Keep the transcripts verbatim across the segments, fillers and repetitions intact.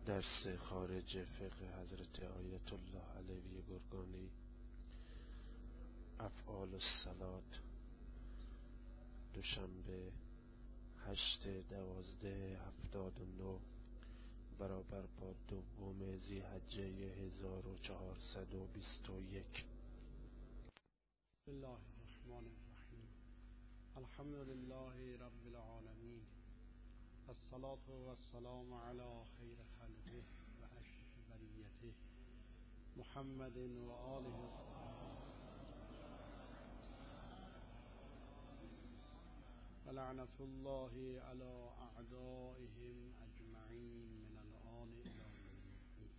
درس خارج فقه حضرت آیت الله علوی گرگانی، افعال الصلات، دوشنبه هشت دوازده هفتاد و نه برابر با دوم ذی‌حجه هزار و چهارصد و بیست و یک. بسم الله الرحمن الرحیم. الحمد لله رب العالمین، الصلاة والسلام علی خیر خلقه و اشرف بریته محمد و آله و لعنت الله علی اعدائهم اجمعین من الآن الی یوم الدین.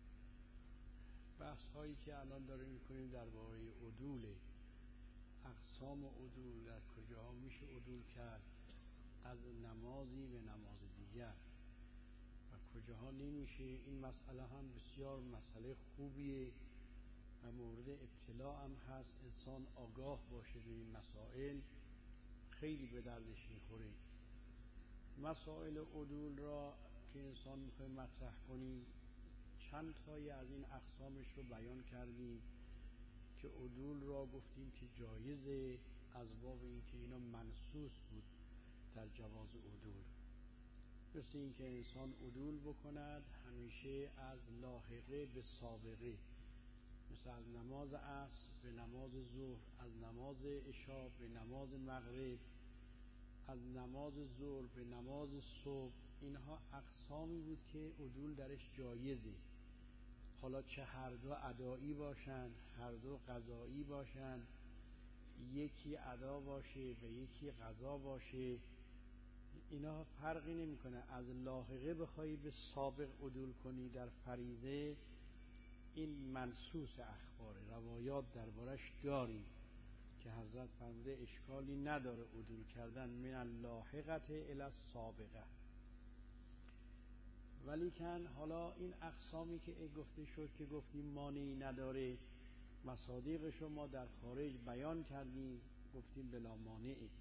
بحث هایی که الان داریم میکنیم درباره عدول، اقسام عدول، در کجاها میشه عدول کرد از نمازی به نماز دیگر و کجاها نمیشه. این مسئله هم بسیار مسئله خوبیه و مورد ابتلاع هم هست. انسان آگاه باشه به این مسائل، خیلی به دردش میخوره. مسائل عدول را که انسان میخواه مطرح کنیم، چند تایی از این اقسامش رو بیان کردیم که عدول را گفتیم که جایزه، از باب این که اینا منصوص بود در جواز عدول. مثل این که انسان عدول بکند همیشه از لاحقه به سابقه، مثل از نماز عصر به نماز ظهر، از نماز عشاء به نماز مغرب، از نماز ظهر به نماز صبح. اینها اقسامی بود که عدول درش جایزه، حالا چه هر دو ادایی باشن، هر دو قضایی باشن، یکی ادا باشه و یکی قضا باشه، اینا فرقی نمیکنه. از لاحقه بخوای به سابق عدول کنی در فریضه، این منصوص اخباره، روایات دربارش داریم که حضرت فرموده اشکالی نداره عدول کردن من اللاحقه الی السابقه. ولیکن حالا این اقسامی که گفته شد که گفتیم مانعی نداره، مصادیق شما در خارج بیان کردیم، گفتیم بلا مانعه،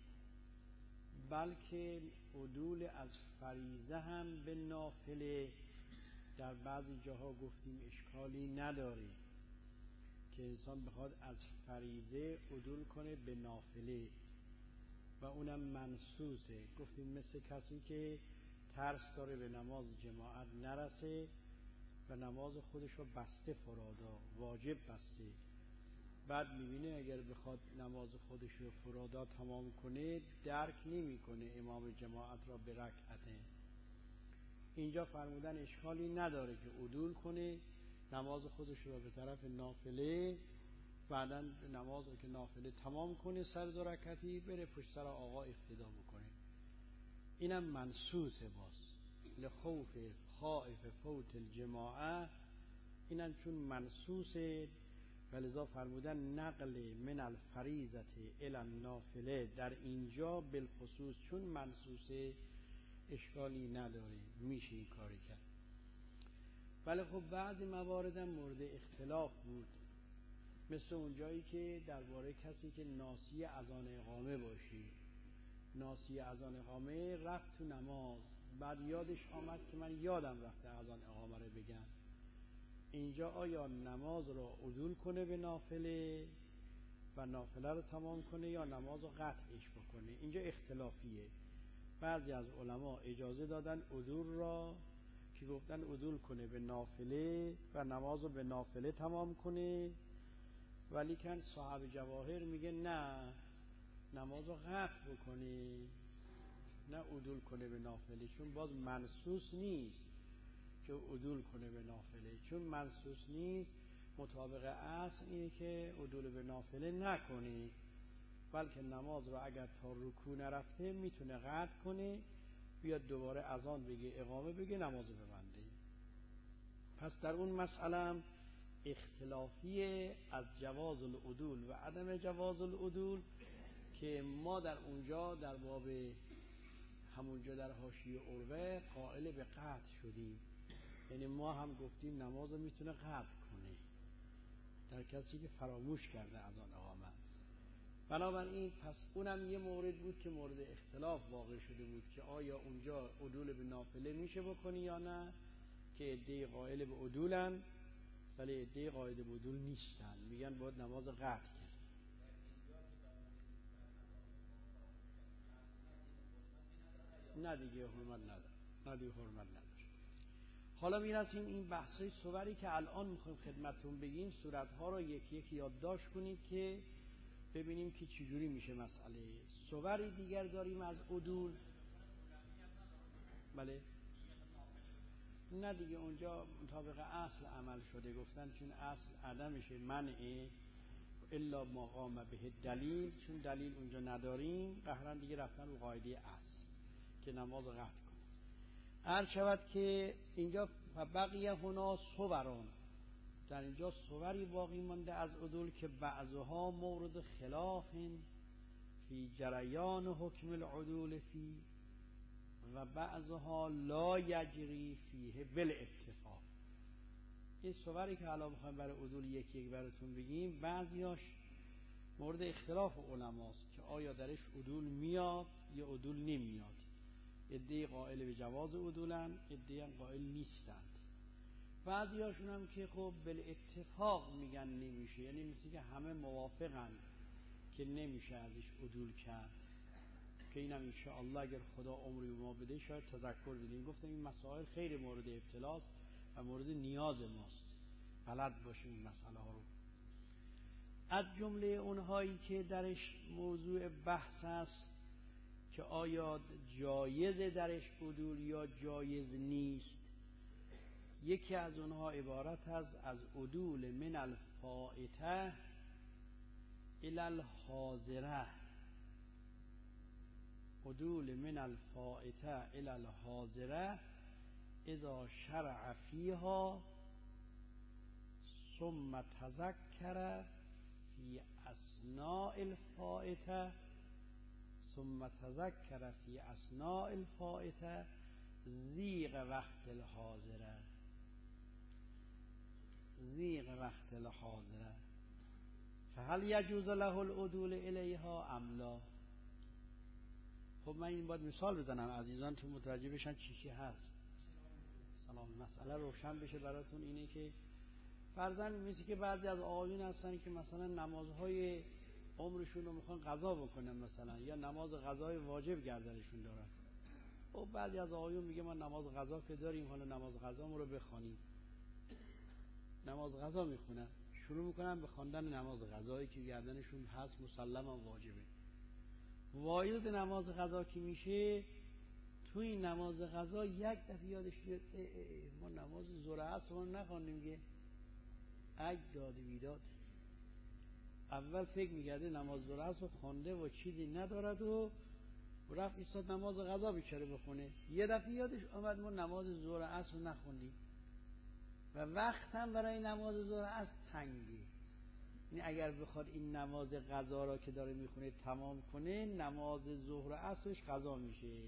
بلکه عدول از فریضه هم به نافله در بعضی جاها گفتیم اشکالی نداره که انسان بخواد از فریضه عدول کنه به نافله و اونم منصوصه. گفتیم مثل کسی که ترس داره به نماز جماعت نرسه و نماز خودش رو بسته فرادا، واجب بسته، بعد میبینه اگر بخواد نماز خودش رو فرادا تمام کنه درک نمی کنه امام جماعت را به رکعته. اینجا فرمودن اشکالی نداره که عدول کنه نماز خودش رو به طرف نافله، بعداً نماز رو که نافله تمام کنه سر دو رکعتی بره پشت سر آقا اقتدا بکنه. اینم منصوصه، باز لخوف خائف فوت الجماعه، اینم چون منصوصه ولذا فرمودن نقل من الفریضه الی النافله در اینجا بالخصوص چون منصوصه اشکالی نداره، میشه این کاری کرد. ولی خب بعضی مواردم مورد اختلاف بود، مثل اونجایی که درباره کسی که ناسی اذان اقامه باشی، ناسی اذان اقامه رفت تو نماز، بعد یادش آمد که من یادم رفته اذان اقامه رو بگم، اینجا آیا نماز رو عدول کنه به نافله و نافله رو تمام کنه یا نماز رو قطعش بکنه؟ اینجا اختلافیه. بعضی از علما اجازه دادن عدول را که گفتن عدول کنه به نافله و نماز رو به نافله تمام کنه، ولیکن صاحب جواهر میگه نه، نماز رو قطع بکنه، نه عدول کنه به نافله، چون باز منصوص نیست که عدول کنه به نافله. چون منصوص نیست مطابق اصل اینه که عدول به نافله نکنه، بلکه نماز رو اگر تا رکوع نرفته میتونه قطع کنه، بیاد دوباره اذان بگه اقامه بگه نماز ببنده. پس در اون مسئله هم اختلافیه از جواز العدول و عدم جواز العدول که ما در اونجا در باب همونجا در حاشیه عروه قائل به قطع شدیم، یعنی ما هم گفتیم نماز رو میتونه قطع کنه در کسی که فراموش کرده از آن اقامه. بنابراین پس اونم یه مورد بود که مورد اختلاف واقع شده بود که آیا اونجا عدول به نافله میشه بکنی یا نه، که عده قائل به عدولن ولی عده قائل به عدول نیستن، میگن باید نماز قطع کرد. نه دیگه حرمت نداره، نه دیگه حرمت نداره. حالا میرسیم این بحثای صوری که الان میخوایم خدمتتون بگیم، صورتها رو یکی یکی یادداشت کنید که ببینیم که چجوری میشه مسئله. صوری دیگر داریم از عدول. بله نه دیگه اونجا مطابق اصل عمل شده، گفتن چون اصل عدمشه منعه الا ما قام به دلیل، چون دلیل اونجا نداریم قهرن دیگه رفتن رو قاعده اصل که نماز قطع کنه. عرض شود که اینجا بقیه هنا صوران، در اینجا صوری باقی مانده از عدول که بعضها مورد خلاف فی جریان حکم العدول فی و بعضها لا یجری فیه بالاتفاق. این صوری که حالا میخوایم برای عدول یکی یک براتون بگیم، بعضیاش مورد اختلاف علماست که آیا درش عدول میاد یا عدول نمیاد. عده قائل به جواز عدولن، عده قائل نیستند. بعضیاشون هم که خب بالاتفاق میگن نمیشه، یعنی مثل که همه موافقن که نمیشه ازش عدول کرد، که اینم انشاءالله اگر خدا عمری ما بده شاید تذکر بدیم. گفتم این مسائل خیلی مورد ابتلاست و مورد نیاز ماست بلد باشیم این مسئله ها رو. از جمله اونهایی که درش موضوع بحث است که آیا جایز درش عدول یا جایز نیست، یکی از اونها عبارت است از عدول من الفائته الی الحاضره. عدول من الفائته الی الحاضره اذا شرع فیها ثم تذکر فی اثناء الفائته ثم تذکر فی اثناء الفائته زیغ وقت الحاضره زیغ وقت الحاضره فهل یجوز له العدول الیها ام لا. خب من این باید مثال بزنم عزیزان تو متوجه بشن چی چی هست. سلام. مسئله روشن بشه براتون. اینه که فرضاً مثل که بعضی از آقایون هستن که مثلا نمازهای عمرشون رو میخوان قضا بکنن مثلا، یا نماز قضای واجب گردنشون دارن. خب بعضی از آقایون میگه ما نماز قضا که داریم، حالا نماز قضامون رو بخوانیم. نماز قضا میخونن، شروع میکنن به خواندن نماز قضایی که گردنشون هست، مسلما واجبه. وارد نماز قضا که میشه، تو این نماز قضا یک دفعه یادش بیاد ما نماز ظهر عصر رو نخواندیم که اگه داد بیداد. اول فکر میکرده نماز ظهر عصر رو خوانده و چیزی ندارد و رفت ایستاد نماز قضا بیچاره بخونه. یه دفعه یادش آمد ما نماز ظهر عصر رو نخوندیم و وقت هم برای نماز ظهر عصر تنگه. یعنی اگر بخواد این نماز قضا را که داره میخونه تمام کنه، نماز ظهر عصرش قضا میشه،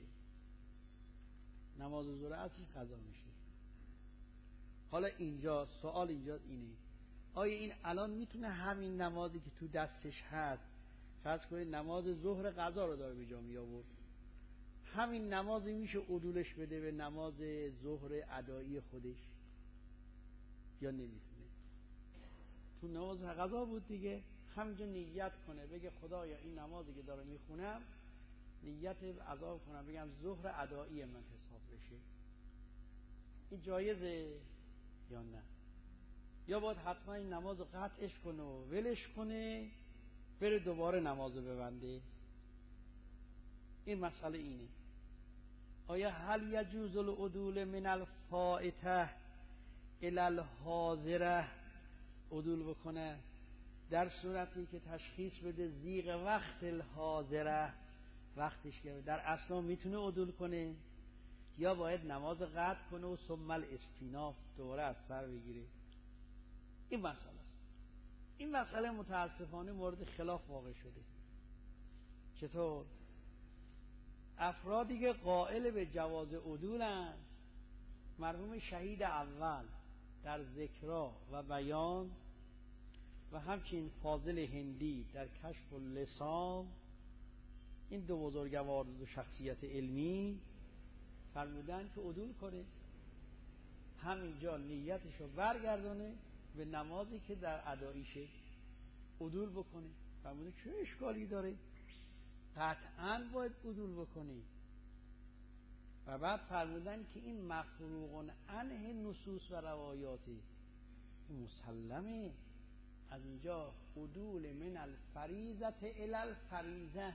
نماز ظهر عصرش قضا میشه. حالا اینجا سوال اینجا اینه، آیا این الان میتونه همین نمازی که تو دستش هست، فرض کنید نماز ظهر قضا رو داره به جا می آورد، همین نمازی میشه عدولش بده به نماز ظهر ادایی خودش یا نمیتونه؟ تو نماز قضا بود دیگه، همینجا نیت کنه بگه خدایا این نمازی که داره میخونم نیت عذاب کنم، بگم ظهر ادایی من حساب بشه. این جایزه یا نه؟ یا باید حتما این نماز رو قطعش کنه و ولش کنه بره دوباره نماز رو ببنده؟ این مسئله اینه، آیا هل یجوز العدول من الفائته الی الحاضره، عدول بکنه در صورتی که تشخیص بده زیغ وقت الحاضره، وقتش که در اصلا میتونه عدول کنه، یا باید نماز قطع کنه و ثم الاستیناف دوباره از سر بگیره؟ این مسئله است. این مسئله متاسفانه مورد خلاف واقع شده. چطور؟ افرادی که قائل به جواز عدولن، مرحوم شهید اول در ذکرا و بیان و همچنین فاضل هندی در کشف اللسان، این دو بزرگوار و شخصیت علمی فرمودن که عدول کنه. همینجا نیتش رو برگردونه به نمازی که در اداییشه عدول بکنه. فرموده چه اشکالی داره؟ قطعاً باید عدول بکنی. و بعد فرمودن که این مفروغ عنه نصوص و روایاتی مسلمه. از اینجا عدول من الفریضه الی الفریضه،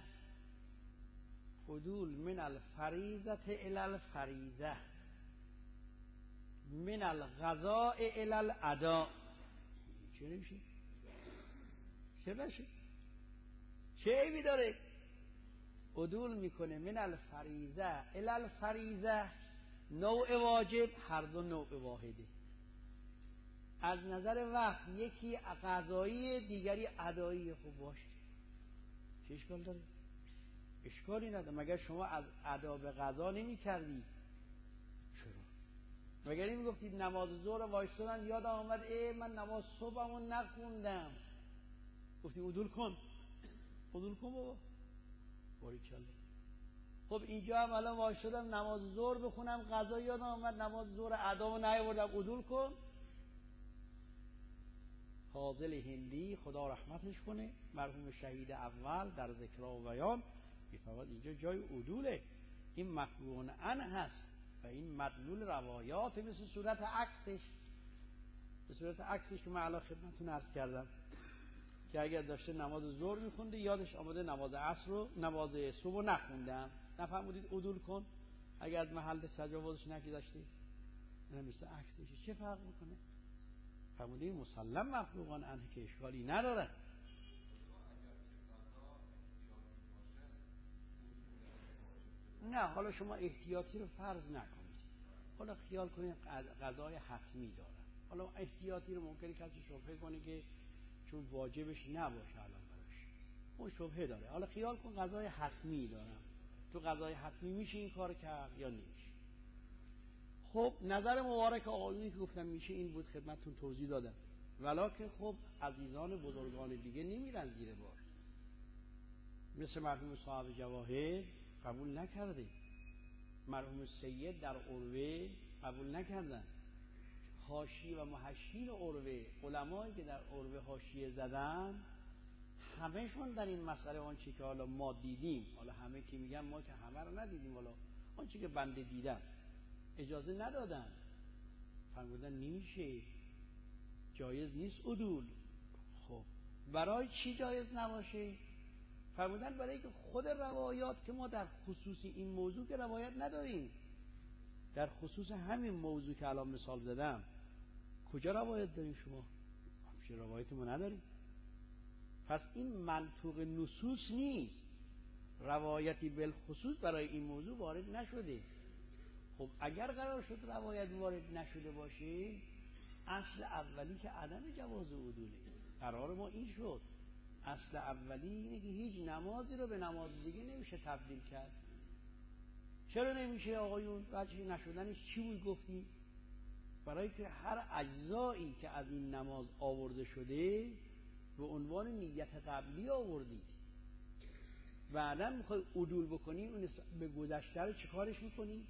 عدول من الفریضه الی الفریضه، من القضاء الی الاداء. چه نمیشه؟ چه نشه؟ چه عیبی داره؟ عدول میکنه من الفریضه الی الفریضه، نوع واجب هر دو نوع واحده. از نظر وقت یکی قضایی دیگری ادایی. خوب باشه، چه اشکال داره؟ اشکالی نداره. مگر شما از ادا به قضا نمی کردی؟ چرا؟ مگر نمی گفتید نماز ظهر وایستادن یاد آمد ای من نماز صبحمو نخوندم، گفتی عدول کن، عدول کن بابا. باریکلا. خب اینجا هم الان وایستادم نماز ظهر بخونم، قضا یاد آمد نماز ظهر ادامو نیاوردم، عدول کن. فاضل هندی خدا رحمتش کنه، مرحوم شهید اول در ذکر و بیان میفرماد اینجا جای عدوله، این مفروغ عنه هست و این مدلول روایات مثل صورت عکسش، به صورت عکسش که من الان خدمتتون عرض کردم که اگر داشته نماز ظهر میخونده یادش آمده نماز عصر رو نماز صبح رو نخوندم، نفهمودید عدول کن. اگر از محل تجاوزش نگذاشتی نه مثل عکسش، چه فرق میکنه؟ فرموده مسلم مفروغان عنه که اشکالی نداره. نه حالا شما احتیاطی رو فرض نکنید، حالا خیال کنید قضای حتمی داره. حالا احتیاطی رو ممکنه کسی شبهه کنه که چون واجبش نباشه الان براش، اون شبهه داره. حالا خیال کن قضای حتمی دارم، تو قضای حتمی میشه این کار کرد یا نمیشه؟ خب نظر مبارک آقایونی که گفتم میشه این بود، خدمتتون توضیح دادم. ولکن خب عزیزان بزرگان دیگه نمیرن زیر بار، مثل مرحوم صاحب جواهر قبول نکرده، مرحوم سید در عروه قبول نکردن، حاشیه و محشین عروه، علمایی که در عروه حاشیه زدن همهشون در این مسئله آنچه که حالا ما دیدیم، حالا همه که میگن ما که همه رو ندیدیم، حالا آنچه که بنده دیدم اجازه ندادن، فرمودن نمیشه، جایز نیست عدول. خب برای چی جایز نباشه؟ فرمودن برای که خود روایات که ما در خصوص این موضوع که روایت نداریم، در خصوص همین موضوع که الان مثال زدم کجا روایت داریم؟ شما همچه روایت ما نداریم. پس این منطوق نصوص نیست، روایتی بالخصوص برای این موضوع وارد نشده. خب اگر قرار شد روایت وارد نشده باشه، اصل اولی که عدم جواز عدوله. قرار ما این شد، اصل اولی اینه که هیچ نمازی رو به نماز دیگه نمیشه تبدیل کرد. چرا نمیشه آقایون؟ وجه نشدنش چی بود گفتیم؟ برای که هر اجزایی که از این نماز آورده شده به عنوان نیت قبلی آوردید، بعدا میخوای عدول بکنی اون به گذشته رو چیکارش میکنی؟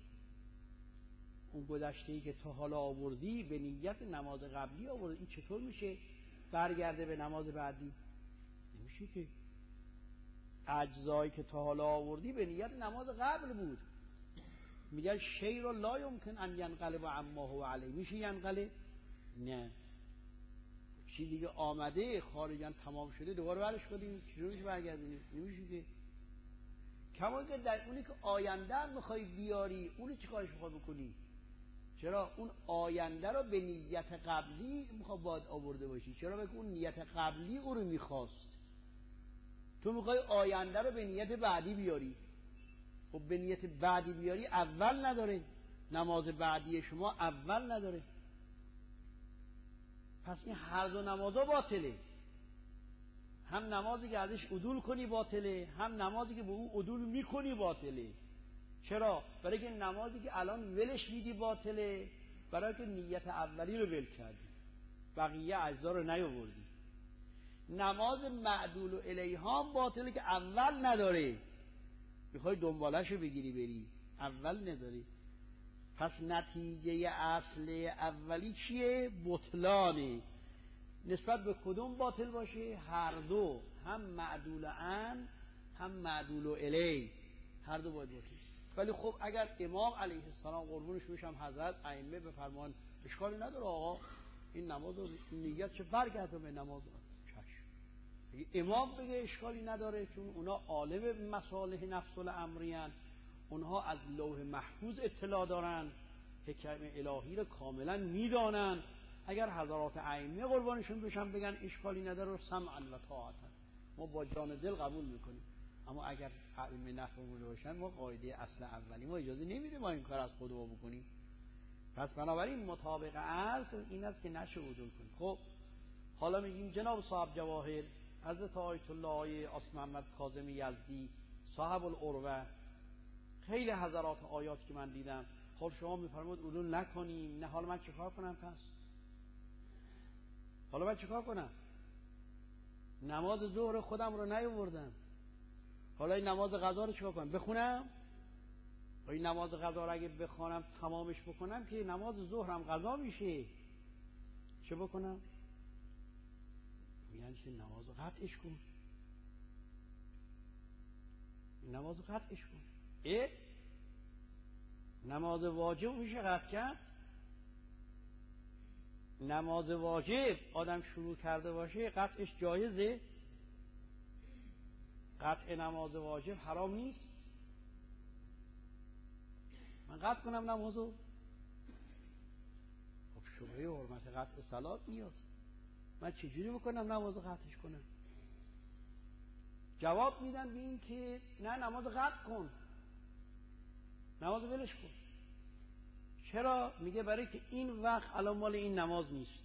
اون گذشته‌ای که تا حالا آوردی به نیت نماز قبلی آوردی، این چطور میشه برگرده به نماز بعدی؟ نمیشه که. اجزایی که تا حالا آوردی به نیت نماز قبل بود. میگن شی رو لا یمکن ان ینقلب عما هو علیه، میشه ینقلب؟ نه. چی دیگه آمده خارجاً تمام شده دوباره برش کنیم چجوری میشه برگردونیم؟ نمیشه که. کما که در اونی که آینده میخوای بیاری اونی چی کارش میخوای بکنی؟ چرا اون آینده رو به نیت قبلی میخواد باید آورده باشی؟ چرا بگه اون نیت قبلی او رو میخواست، تو میخوای آینده رو به نیت بعدی بیاری. خب به نیت بعدی بیاری اول نداره، نماز بعدی شما اول نداره. پس این هر دو نمازها باطله، هم نمازی که ازش عدول کنی باطله، هم نمازی که به او عدول میکنی باطله. چرا؟ برای که نمازی که الان ولش میدی باطله، برای که نیت اولی رو ول کردی، بقیه اجزا رو نیاوردی. نماز معدول و الیها هم باطله که اول نداره، میخوای دنبالش رو بگیری بری، اول نداری. پس نتیجه اصل اولی چیه؟ بطلانه. نسبت به کدوم باطل باشه؟ هر دو، هم معدول عن هم معدول الی، هر دو باید باشه. ولی خب اگر امام علیه السلام قربونش بشم حضرت ائمه بفرمان اشکالی نداره آقا این نماز رو نیت چه برگرده به نماز چشم، امام بگه اشکالی نداره، چون اونا عالم مصالح نفس الامرین، اونها از لوح محفوظ اطلاع دارن، حکم الهی رو کاملا میدانن. اگر حضرات ائمه قربانشون بشن بگن اشکالی نداره سمعا و طاعتا، ما با جان دل قبول میکنیم. اما اگر ائمه نفهمیده باشن ما قاعده اصل اولی ما اجازه نمیده ما این کار از خود ما بکنیم. پس بنابراین مطابق اصل این است که نشه عدول کنیم. خب حالا میگیم جناب صاحب جواهر حضرت آیت الله آصف محمد کاظمی یزدی صاحب العروه، خیلی هزارات آیات که من دیدم، خب شما میفرمود عدول نکنیم، نه حالا من چیکار کنم؟ پس حالا من چیکار کنم؟ نماز ظهر خودم رو نیاوردم، حالا این نماز قضا رو چیکار کنم؟ بخونم؟ این نماز قضا رو اگه بخونم تمامش بکنم که نماز ظهرم قضا میشه، چه بکنم؟ میگن که نماز رو قطعش کن، نماز رو قطعش کن. اه؟ نماز واجب میشه قطع کرد؟ نماز واجب آدم شروع کرده باشه قطعش جایزه؟ قطع نماز واجب حرام نیست؟ من قطع کنم نمازو؟ خب شبهه حرمت قطع صلات میاد، من چجوری بکنم نمازو قطعش کنم؟ جواب میدن به این که نه نماز قطع کن، نماز ولش کن. چرا؟ میگه برای که این وقت الان مال این نماز نیست،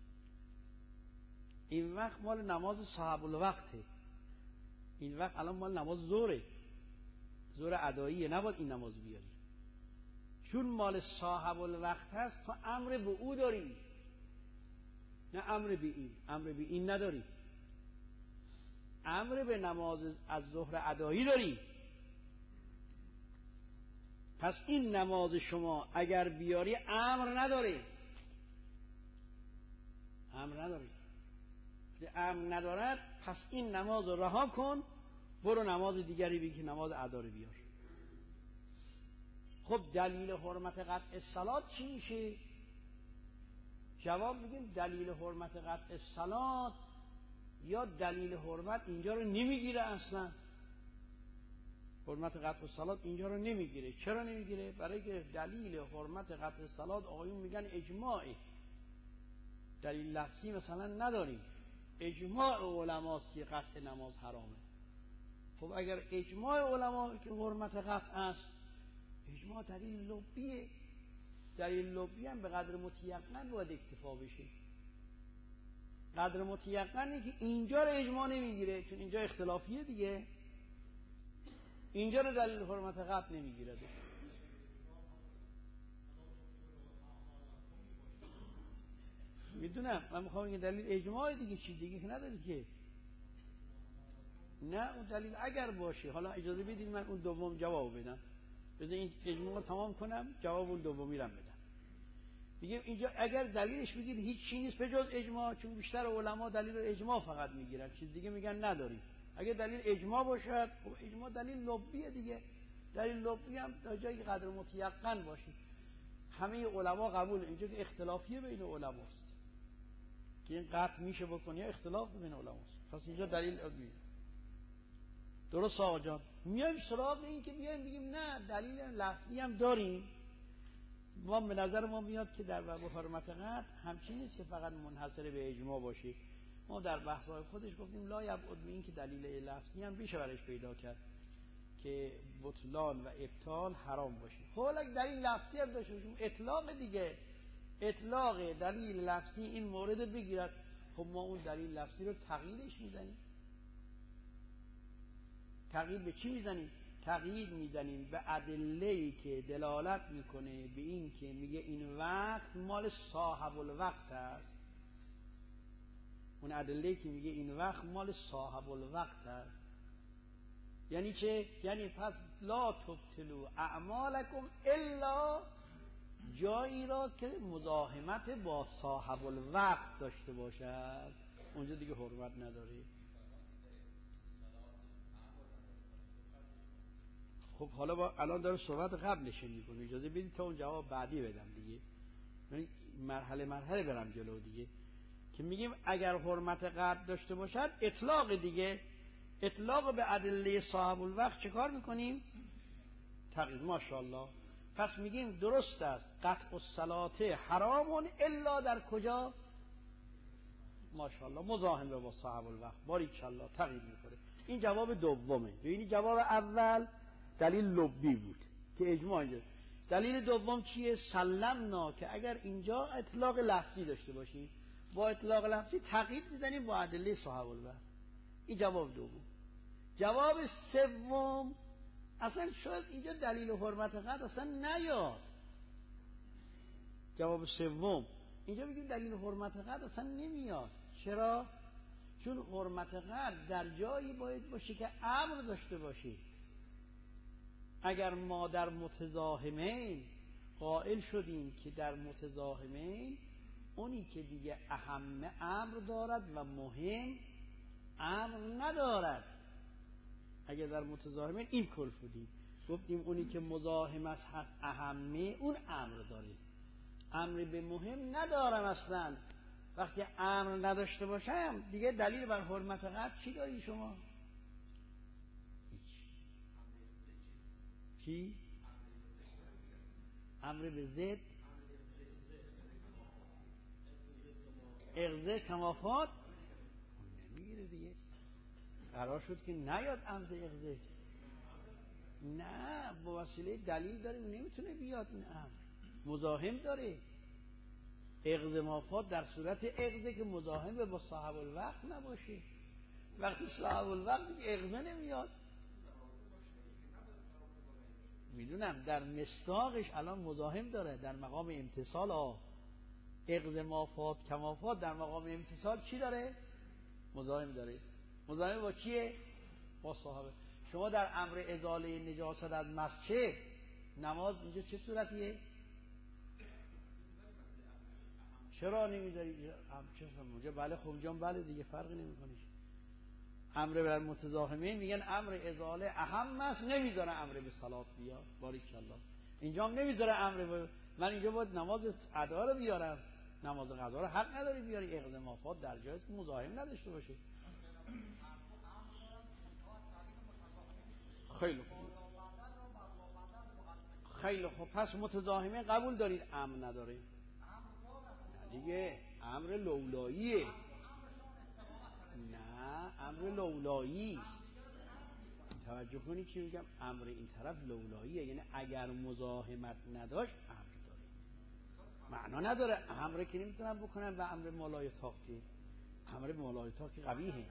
این وقت مال نماز صاحب الوقته، این وقت الان مال نماز ظهره، ظهر اداییه، نباید این نماز بیاری. چون مال صاحب الوقت هست تو امر به او داری، نه امر به این، امر به این نداری، امر به نماز از ظهر ادایی داری. پس این نماز شما اگر بیاری امر نداره، امر نداره، که امر ندارد پس این نماز رو رها کن، برو نماز دیگری بگی که نماز ادا رو بیار. خب دلیل حرمت قطع صلات چی میشه؟ جواب میگیم دلیل حرمت قطع صلات یا دلیل حرمت اینجا رو نمیگیره، اصلا حرمت قطع صلات اینجا رو نمیگیره. چرا نمیگیره؟ برای که دلیل حرمت قطع صلات آقایون میگن اجماعی، دلیل لفظی مثلا نداریم، اجماع علماست که قطع نماز حرامه. خب اگر اجماع علما که حرمت قطع است، اجماع دلیل لبیه، دلیل لبی هم به قدر متیقن باید اکتفا بشه. قدر متیقنی که اینجا رو اجماع نمیگیره، چون اینجا اختلافیه دیگه، اینجا رو دلیل حرمت قطع نمیگیره. میدونم، من میخوام این دلیل اجماع دیگه، چیز دیگه که نداری که. نه اون دلیل اگر باشه، حالا اجازه بدید من اون دوم جواب بدم، بذار این اجماع رو تمام کنم جواب اون دومی رو بدم. میگه اینجا اگر دلیلش بگید هیچ چیزی نیست به جز اجماع، چون بیشتر علما دلیل اجماع فقط میگیرن، چیز دیگه میگن نداری. اگر دلیل اجماع باشد، خب اجماع دلیل لبیه دیگه، دلیل لبی هم تا جایی که قدر متیقن باشه همه علما قبول. اینجا که اختلافیه بین علماست که این قطع میشه بکنه یا اختلاف بین علماست، پس اینجا دلیل لبیه. درست آقا جان. میایم سراغ این که بیایم بگیم نه دلیل لفظی هم داریم. ما به نظر ما میاد که در باب حرمت قطع همچین نیست که فقط منحصر به اجماع باشه. ما در بحث‌های خودش گفتیم لا یبعد به این که دلیل لفظی هم بشه برایش پیدا کرد که بطلان و ابطال حرام باشه. خب اگه دلیل لفظی هم داشته باشیم، اطلاق دیگه، اطلاق دلیل لفظی این مورد بگیرد، خب ما اون دلیل لفظی رو تغییرش میزنیم. تغییر به چی میزنیم؟ تغییر میزنیم به ادله‌ای که دلالت میکنه به این که میگه این وقت مال صاحب الوقت است. اون ادله‌ای که میگه این وقت مال صاحب الوقت است یعنی چه؟ یعنی پس لا تبطلوا اعمالکم الا جایی را که مزاحمت با صاحب الوقت داشته باشد اونجا دیگه حرمت نداره. خب حالا با الان داره صحبت قبلش میکنه، اجازه بدید تا اون جواب بعدی بدم دیگه، مرحله مرحله برم جلو دیگه. که میگیم اگر حرمت قطع داشته باشد اطلاق دیگه، اطلاق به ادله صاحب الوقت چه کار میکنیم؟ تقیید. ماشاءالله. پس میگیم درست است قطع الصلات حرامون الا در کجا؟ ماشاءالله مزاحمه با صاحب الوقت. باریکالله تقیید میکنه. این جواب دومه. ببینید جواب اول دلیل لبی بود که اجماع اینجا. دلیل دوم چیه؟ سلمنا، که اگر اینجا اطلاق لفظی داشته باشیم با اطلاق لفظی تقیید میزنیم با ادله صاحب الوقت. این جواب دوم. جواب سوم اصلا شاید اینجا دلیل حرمت قطع اصلا نیاد. جواب سوم اینجا میگیم دلیل حرمت قطع اصلا نمیاد. چرا؟ چون حرمت قطع در جایی باید باشه که امر داشته باشه. اگر ما در متزاحمین قائل شدیم که در متزاحمین اونی که دیگه اهم امر دارد و مهم امر ندارد، اگر در متزاحمین این کل شدیم گفتیم اونی که مزاحمت هست اهمه اون امر داره، امر به مهم ندارم اصلا. وقتی امر نداشته باشم دیگه دلیل بر حرمت قطع چی داری شما؟ چی؟ امر به ضد اغزه کمافات نمیگیره دیگه. قرار شد که نیاد امر اغزه، نه با وسیله دلیل داره نمیتونه بیاد. این امر مزاحم داره. اغزه مافات در صورت اغزه که مزاحم با صاحب الوقت نباشه. وقتی صاحب الوقت اغزه نمیاد. میدونم در مستاقش الان مزاحم داره در مقام امتصال. ها اغزه مافات کمافات در مقام امتصال چی داره؟ مزاحم داره. مزاحم با چیه؟ با صاحب. شما در امر ازاله نجاست از مسجد نماز اینجا چه صورتیه؟ چرا نمیذاری چه اونجا؟ بله خب اونجا بله دیگه فرقی نمیکنه. امر بر متزاحمین میگن امر ازاله اهم است، نمیذاره امر به صلات بیاد. باریکالله. اینجا هم نمیذاره امر به من اینجا باید نماز ادا رو بیارم، نماز قضا رو حق نداری بیاری. اغزه مافات در جایی است که مزاحم نداشته باشه. خیلی خوب. خیلی خوب. پس متزاحمه قبول دارید امر نداره دیگه. امر لولاییه. نه امر لولایی است. توجه کنید چی میگم. امر این طرف لولاییه، یعنی اگر مزاحمت نداشت امر داره. معنا نداره امر که نمیتونم بکنم و امر مالای طاق که امر مالای طاق که قبیحه.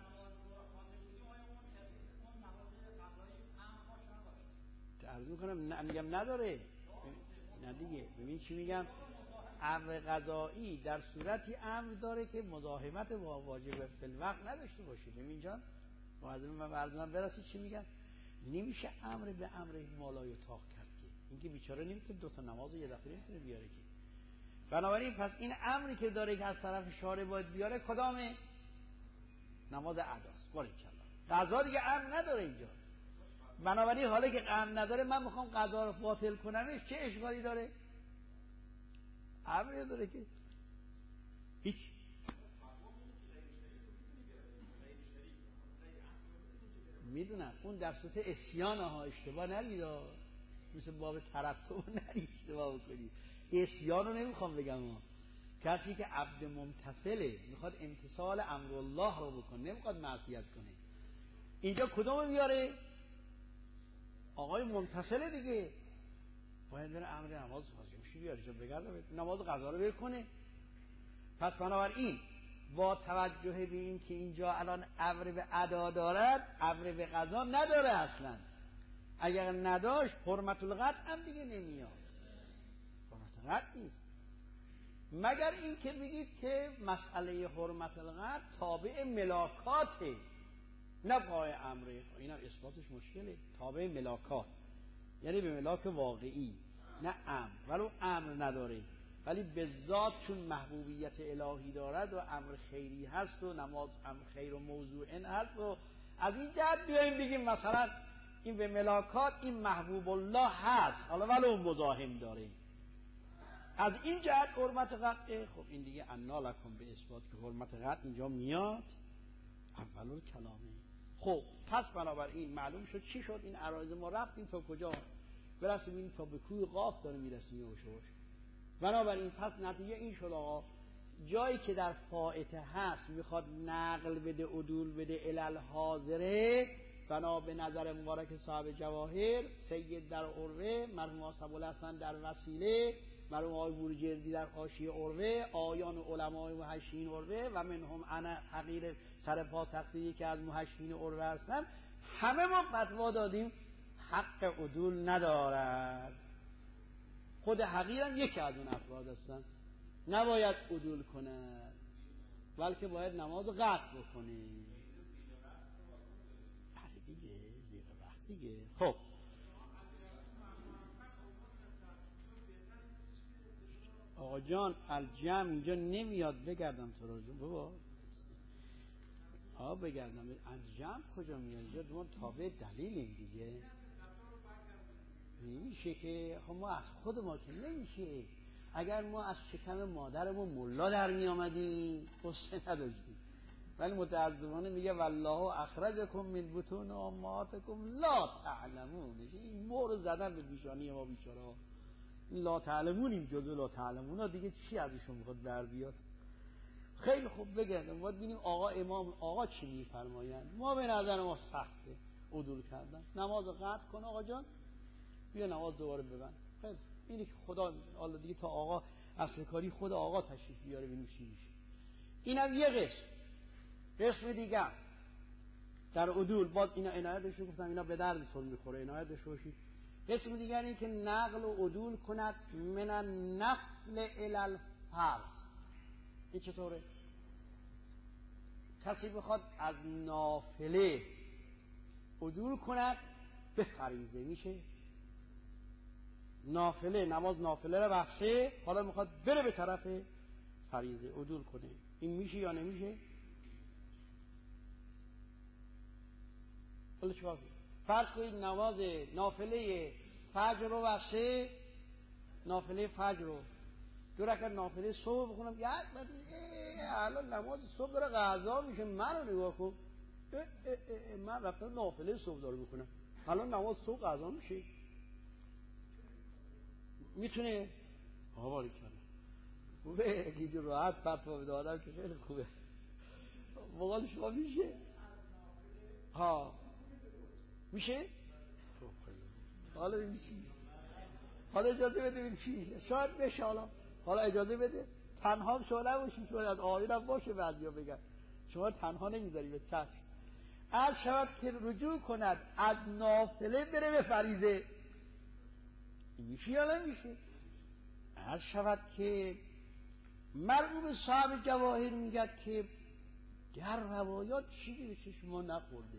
عرض میکنم نه میگم نداره. نه دیگه. ببین چی میگم. امر قضایی در صورتی امر داره که مزاحمت با واجب فی الوقت نداشته باشه. ببین جان معظم من عرضم برسید چی میگم. نمیشه امر به امر مالای طاق کرد که اینکه بیچاره نمیتونه دو تا نماز یه دفعه نمیتونه بیاره که. بنابراین پس این امری که داره که از طرف شارع باید بیاره کدامه؟ نماز اداست. باریکالله. قضا دیگه امر نداره اینجا. بنابراین حالا که امر نداره من میخوام قضا رو باطل کنمش چه اشکالی داره؟ امر داره که هیچ. میدونم اون در صورت اسیان ها اشتباه نرید، مثل باب ترتب نرید اشتباه بکنی. اسیان رو نمیخوام بگم ها. کسی که عبد ممتثله میخواد امتثال امر الله رو بکنه، نمیخواد معصیت کنه. اینجا کدوم میاره؟ آقای ممتثله دیگه. باید بره امر نماز خواستوشی بیاره چون بگرده نماز قضا رو بیر کنه. پس بنابراین با توجه به این که اینجا الان امر به ادا دارد امر به قضا نداره اصلا. اگر نداشت حرمت القطع هم دیگه نمیاد. حرمت القطع نیست مگر این که بگید که مسئله حرمت القطع تابع ملاکاته نه پای امره. این هم اثباتش مشکله. تابع ملاکات یعنی به ملاک واقعی. نه امر، ولو امر نداره ولی به ذات چون محبوبیت الهی دارد و امر خیری هست و نماز امر خیر و موضوع این هست و از این جهت بیاییم بگیم مثلا این به ملاکات این محبوب الله هست، حالا ولو مزاحم داره. از این جهت حرمت قطعه، خب این دیگه انا لکم به اثبات که حرمت قطع اینجا میاد اولو کلامه. خب پس بنابراین معلوم شد چی شد. این عرایض ما رفتیم تا کجا؟ برسیم این تا به کوه قاف داره میرسیم یوش یوش. بنابراین پس نتیجه این شد آقا جایی که در فائته هست میخواد نقل بده عدول بده علل حاضره، بنا به نظر مبارک صاحب جواهر، سید در عروه، مرحوم آصف الحسن در وسیله، مرحوم آقای بورجردی در حاشیه عروه، آیان علمای محشین عروه و منهم انا حقیر سرپا تقصیری که از محشین عروه هستم، همه ما فتوا دادیم حق عدول ندارد. خود حقیرم یکی از اون افراد هستن، نباید عدول کند بلکه باید نماز قطع بکنه. بله دیگه زیر وقت دیگه. خب آقا جان الجمع اینجا نمیاد، بگردم تو راجع بابا آقا بگردم الجمع کجا میاد؟ اینجا دوان تابع دلیلیم دیگه. نمیشه که خب ما از خود ما که نمیشه. اگر ما از شکم مادرمون ملا در می آمدیم قصه نداشتیم، ولی متعذبانه میگه والله اخرجکم من بطون امهاتکم لا تعلمون. این مور زدن به پیشانی ما بیچاره. لا تعلمونیم جزو لا تعلمون ها دیگه چی ازشون میخواد در بیاد؟ خیلی خوب بگردم باید بینیم آقا امام آقا چی میفرمایند. ما به نظر ما سخته عدول کردن. نماز قطع کن آقا جان، بیا نماز دوباره ببند. خیلی اینی که خدا حالا دیگه تا آقا اصل کاری خود آقا تشریف بیاره ببینیم چی میشه. اینم یه قسم. قسم دیگه در عدول باز اینا عنایتش رو گفتم، اینا به دردتون میخوره عنایتش باشید. قسم دیگه اینه که نقل و عدول کند من النفل الی الفرض. این چطوره؟ کسی بخواد از نافله عدول کند به فریضه، میشه؟ نافله نماز نافله رو بخشه، حالا میخواد بره به طرف فریضه عدول کنه، این میشه یا نمیشه؟ حالا چیکار کنید؟ فرض کنید نماز نافله فجر رو بخشه، نافله فجر رو دو رکعت نافله صبح بخونم، یک بعد الان نماز صبح داره قضا میشه، منو نگاه کن اه اه اه من رفتم نافله صبح داره میخونم، الان نماز صبح قضا میشه. میتونه؟ آها باری کنه خوبه اگه راحت فتوا بده آدم که خیلی خوبه. واقعا شما میشه؟ ها میشه؟ حالا ببین چی؟ حالا اجازه بده ببین چی میشه. شاید بشه. حالا حالا اجازه بده تنها شما نباشید، شما از آیین هم باشه بعضیا بگن شما تنها نمیذاری به چشم. از شود که رجوع کند از نافله بره به فریضه، میشه یا نمیشه؟ از شود که مرحوم صاحب جواهر میگه که در روایات چیزی به چشم نخورده.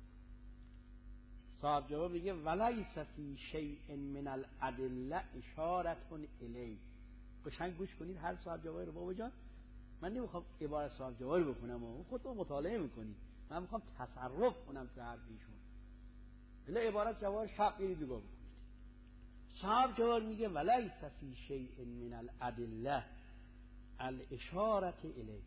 صاحب جواهر میگه ولیس فی شیء من الادله اشاره الی. قشنگ گوش کنید هر صاحب جواهر بابا جان، من نمیخوام عبارت صاحب جواهر بخونم و خودتون مطالعه میکنید، من میخوام تصرف کنم تو حرف ایشون. بلا عبارت جواهر شب برید نگاه بکنید. صاحب جواهر میگه ولیس فی شیء من الادله الاشاره الی.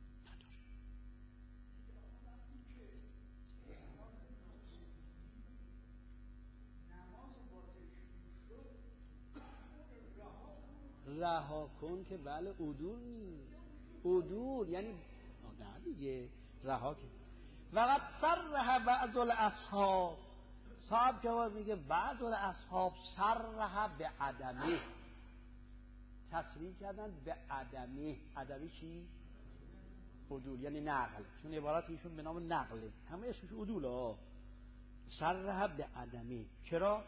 رها کن که بله عدول نیست. عدول یعنی نه دیگه رها کن. وقت صرح بعض الاصحاب، صاحب جواب میگه بعض الاصحاب صرح به عدمه، تصریح کردن به عدمه. عدمه چی؟ عدول یعنی نقل، چون عبارت ایشون به نام نقله، همه اسمش عدوله ها. صرح به عدمه. چرا؟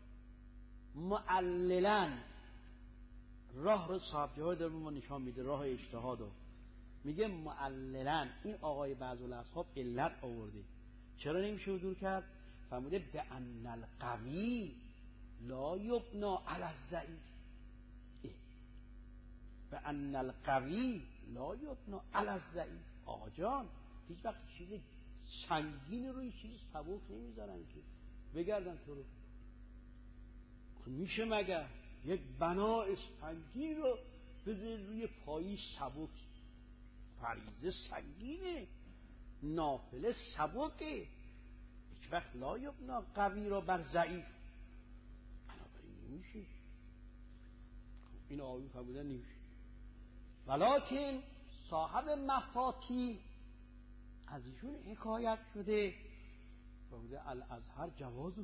معللن راه رو صاحب جواب در ما نشان میده، راه اجتهادو میگه معللن. این آقای بعض الاصحاب علت آورده چرا نمیشه عدول کرد، فرموده به ان القوی لا یبنا علی الضعیف و ان القوی لا یبنا علی الضعیف. آقا جان هیچ وقت چیز سنگین روی چیز سبک نمیذارن که بگردن تو رو. میشه مگر یک بنای سنگین رو بذاری روی پایی سبک؟ فریضه سنگینه، نافله سبکه. هیچ وقت لا یبنا قوی را بر ضعیف، بنابراین نمیشه. این آیون فرمودن نمیشه. ولکن صاحب مفاتی از ایشون حکایت شده فرموده الازهر جوازه.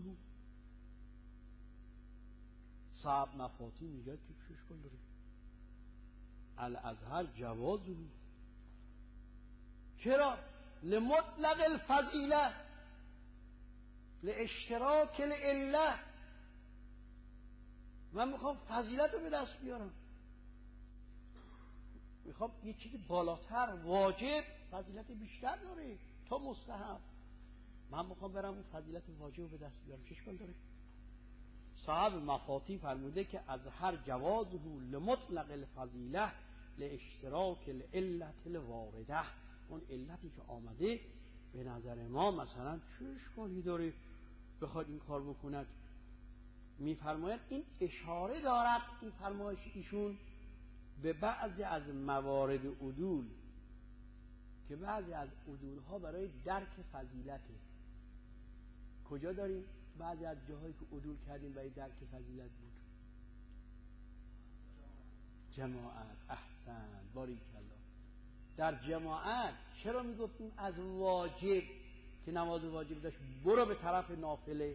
صاحب مفاتی میگه که چه اشکال داره؟ الازهر جوازه. چرا؟ لمطلق الفضیله لاشتراک العله. من میخوام فضیلت رو به دست بیارم، میخوام یه چیزی بالاتر، واجب فضیلت بیشتر داره تا مستحب. من میخوام برم اون فضیلت واجب رو به دست بیارم، چه اشکال داره؟ صاحب مفاتی فرموده که از هر جوازه لمطلق الفضیله لاشتراک العلت الوارده. اون علتی که آمده به نظر ما مثلا چه اشکالی داره بخواد این کار بکند؟ میفرماید این اشاره دارد این فرمایش ایشون به بعضی از موارد عدول که بعضی از عدولها برای درک فضیلته. کجا داریم؟ بعضی از جاهایی که عدول کردیم برای درک فضیلت بود. جماعت. احسن، باریکالله. در جماعت چرا میگفتیم از واجب که نماز واجب داشت برو به طرف نافله؟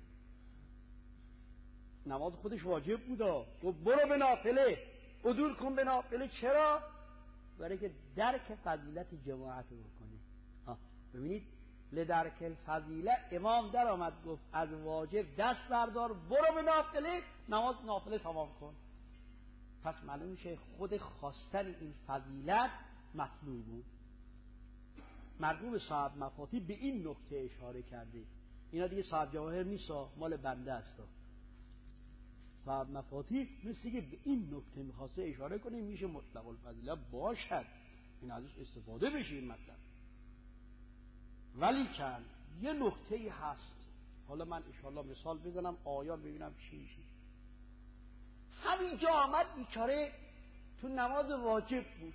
نماز خودش واجب بودا، گفت برو به نافله، عدول کن به نافله. چرا؟ برای که درک فضیلت جماعت رو بکنه. ها ببینید، لدرک الفضیله امام در آمد گفت از واجب دست بردار برو به نافله، نماز نافله تمام کن. پس معلوم میشه خود خواستن این فضیلت مطلوب بود. مرحوم صاحب مفاتی به این نکته اشاره کرده. اینا دیگه صاحب جواهر نیستا، مال بنده استا. صاحب مفاتی مثل که به این نکته میخواسته اشاره کنه میشه مطلق الفضیله باشد، این ازش استفاده بشه این مطلب. ولی کن یه نکته هست، حالا من انشاءالله مثال بزنم آیان ببینم چی میشه. همینجا آمد بیچاره تو نماز واجب بود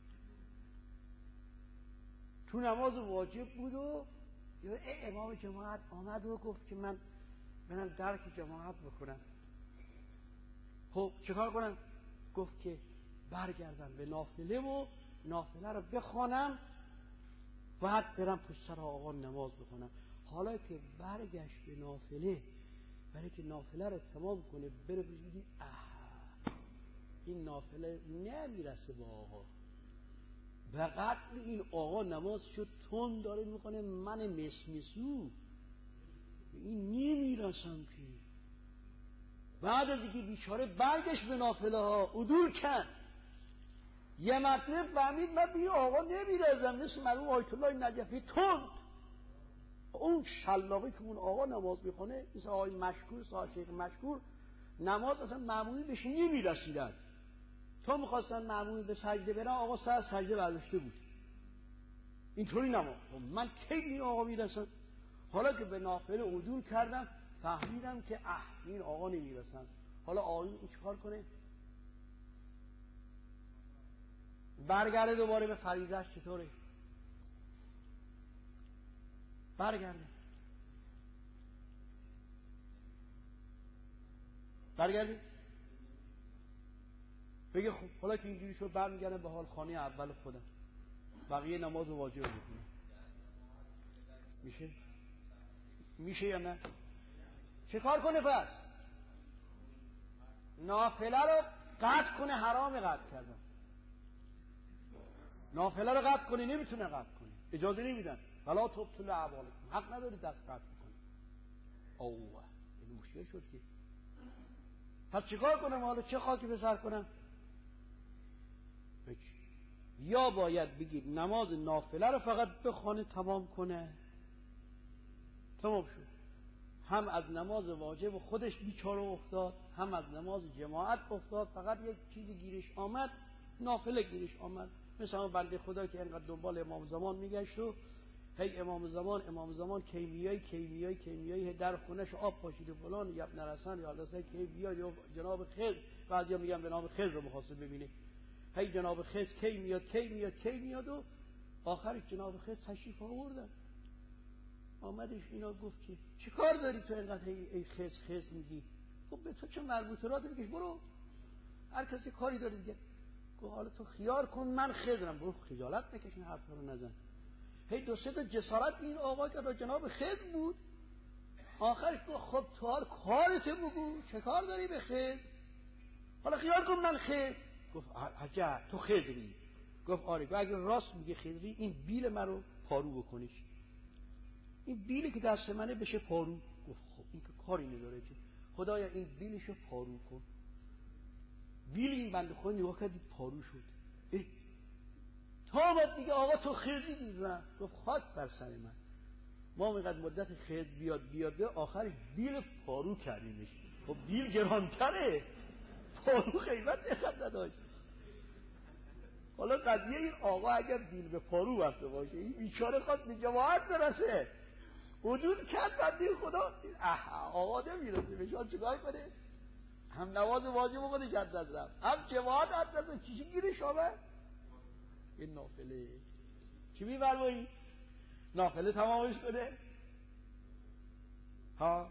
تو نماز واجب بود و یه امام جماعت آمد و گفت که من منم درک جماعت بکنم. خب چیکار کنم؟ گفت که برگردم به نافله و نافله رو بخوانم بعد برم پشت سر آقا نماز بخونم. حالا که برگشت به نافله برای که نافله رو تمام کنه بره بگید اه این نافله نمیرسه با آقا، به قدر این آقا نماز شد تون داره میکنه من مسمسو این نمیرسم که. بعد از دیگه بیچاره برگشت به نافله ها عدول کن، یه مطلب فهمید من به آقا نمیرسم، مثل مرحوم آیت الله نجفی تند اون شلاقی که اون آقا نماز میخونه مثل آقای مشکور صاحب شیخ مشکور نماز اصلا معمولی بهش نمیرسیدن، تا میخواستن معمولی به سجده برن آقا سر سجده برداشته بود. اینطوری نماز من کی این آقا میرسن؟ حالا که به نافله عدول کردم فهمیدم که اه این آقا نمیرسن. حالا آقایون این چیکار کنه؟ برگرده دوباره به فریضه‌اش. چطوره؟ برگرده برگرده بگه خب حالا که اینجوری شد برمیگردم به حال خانه اول خودم بقیه نماز واجب بکنم. میشه؟ میشه یا نه؟ چه کار کنه پس؟ نافله رو قطع کنه، حرام قطع کردن. نافله رو قطع کنه نمیتونه قطع کنه، اجازه نمیدن. ولا تبطلوا اعمالکم، حق نداری دست قطع کنه. اوه این مشکل شد که پس چیکار کنم؟ حالا چه خاکی به سر کنم؟ بچ. یا باید بگید نماز نافله رو فقط بخونه تمام کنه، تمام شد. هم از نماز واجب خودش بیچاره افتاد، هم از نماز جماعت افتاد. فقط یک چیزی گیرش آمد، نافله گیرش آمد. مثلا بنده خدا که اینقدر دنبال امام زمان میگشت و هی امام زمان امام زمان کیمیایی کیمیایی کیمیایی در خونش آب پاشید و فلان، یا ابن رسن یا حضرت کی بیاد یا جناب خضر، بعضیا میگن به نام خضر رو می‌خواسته ببینه، هی جناب خضر کی میاد کی میاد کی میاد و آخرش جناب خضر تشریف آوردن. آمدش اینا گفت که چه کار داری تو اینقدر ای خضر خضر میگی؟ گفت به تو چه مربوطه؟ را دیگه برو، هر کسی کاری داره دیگه. گفت حالا تو خیار کن من خضرم، برو خجالت نکش این حرفا رو نزن. هی دو سه تا جسارت این آقا که جناب خضر بود. آخرش گفت خب تو حال کارت بگو، چه کار داری به خضر؟ حالا خیال کن من خضر. گفت عجب تو خضری؟ گفت آره. گفت اگه راست میگه خضری این بیل من رو پارو بکنیش، این بیلی که دست منه بشه پارو. گفت خب این که کاری نداره که، خدایا این بیلشو پارو کن. بیل این بنده خود نگاه کردی پارو شد. تا آمد دیگه آقا تو خضری دیدم. گفت خاک بر سر من، ما اینقدر مدت خضر بیاد بیاد بیاد آخرش بیل پارو کردیمش. خب بیل گرانتره، پارو قیمت اینقدر نداشت. حالا قضیه این آقا اگر بیل به پارو بسته باشه، این بیچاره خواست به جماعت برسه، وجود کرد بنده خدا آقا نمیرسه بهش، چیکار کنه؟ هم نماز واجب خودش از دست رفت، هم جماعت از دست رفت. چیزی گیرش آمد؟ این نافله. چی می‌فرمایی؟ نافله تمامش کنه؟ ها؟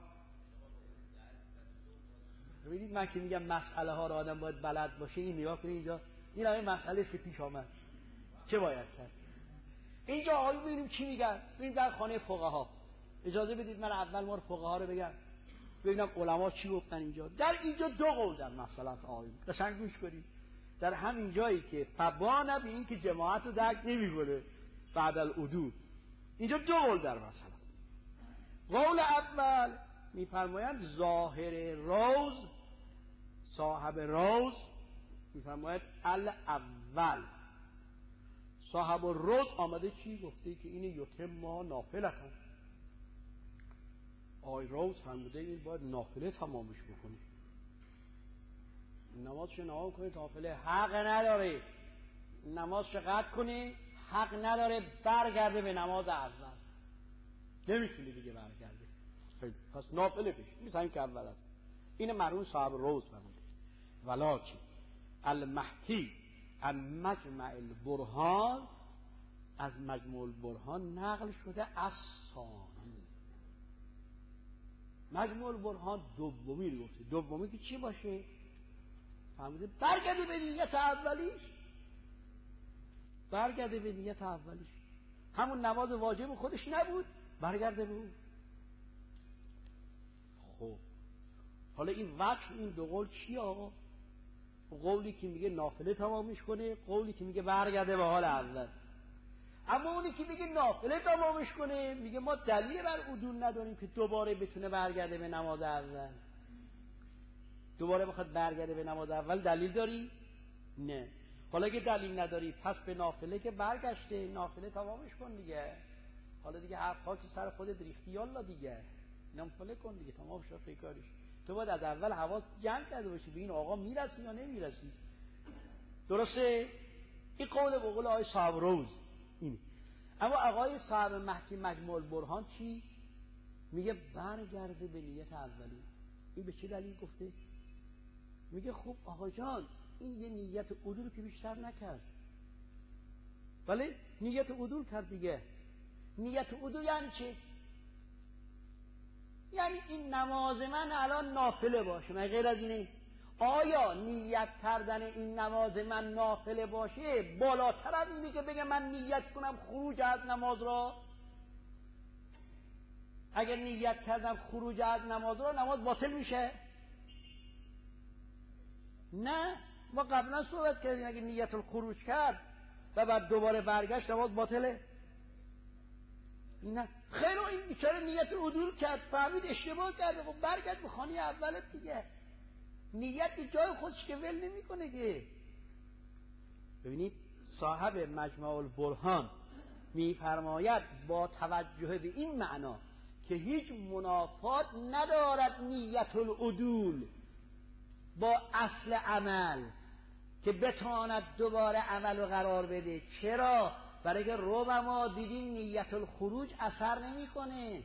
ببینید من که میگم مسئله ها رو آدم باید بلد باشه، این نگاه کنید اینجا این همین مسئله است که پیش آمد. چه باید کرد؟ اینجا آقایون ببینیم چی میگن. ببینیم در خانه فقها. اجازه بدید من اول ما رو فقها رو بگم ببینم علما چی گفتن اینجا. در اینجا دو قول در مسئله آقایون، قشنگ گوش کنید. در همین جایی که فبانه به این که جماعت رو درک نمی‌کنه بعد العدول، اینجا دو قول در مسئله. قول اول میفرمایند ظاهر روز، صاحب روز میفرماید الاول. صاحب روز آمده چی گفته که این یتم ما نافله کن. آی روز فرموده این باید نافله تمامش بکنی. نمازش نماز کنی نافله حق نداره، نمازش قطع کنی حق نداره، برگرده به نماز اول، نمیتونی دیگه برگرده. پس نافله پیش میسن که اول است. این مرحوم صاحب روز فرموده. ولکن المحکی المجمع البرهان، از مجموع البرهان نقل شده از ثانی. مجموع البرهان دومی رو گفته. دومی که چی باشه؟ فرموده برگرده به نیت اولیش، برگرده به نیت اولیش. همون نماز واجب خودش نبود، برگرده به اون. خب حالا این وجه این دو قول چی آقا؟ قولی که میگه نافله تمامش کنه، قولی که میگه برگرده به حال اول. اما اونی که میگه نافله تمامش کنه میگه ما دلیل بر عدول نداریم که دوباره بتونه برگرده به نماز اول. دوباره بخواد برگرده به نماز اول دلیل داری؟ نه. حالا که دلیل نداری پس به نافله که برگشته نافله تمامش کن دیگه. حالا دیگه حرفا که سر خودت ریختی یالا دیگه، نافله کن دیگه، تمام شد پیکارش. تو باید از اول حواس جمع کرده باشی به این آقا میرسی یا نمیرسی. درسته؟ این قول به قول آقای صاحب روز اینه. اما آقای صاحب محکی مجموع البرهان چی؟ میگه برگرده به نیت اولی. این به چه دلیل گفته؟ میگه خب آقا جان این یه نیت عدول که بیشتر نکرد، ولی نیت عدول کرد دیگه. نیت عدول یعنی چه؟ یعنی این نماز من الان نافله باشه، من غیر از اینه. آیا نیت کردن این نماز من نافله باشه بالاتر از اینه که بگم من نیت کنم خروج از نماز را؟ اگر نیت کردم خروج از نماز را نماز باطل میشه؟ نه، ما قبلا صحبت کردیم اگر نیت الخروج کرد و بعد دوباره برگشت نماز باطله. نه خیلی این بیچاره نیت عدول کرد، فهمید اشتباه کرده، خب برگرد به خانه اولت دیگه. نیت جای خودش که ول نمیکنه که. ببینید صاحب مجمع البرهان میفرماید با توجه به این معنا که هیچ منافات ندارد نیت العدول با اصل عمل که بتواند دوباره عمل رو قرار بده. چرا؟ برای که ربما دیدیم نیت الخروج اثر نمیکنه.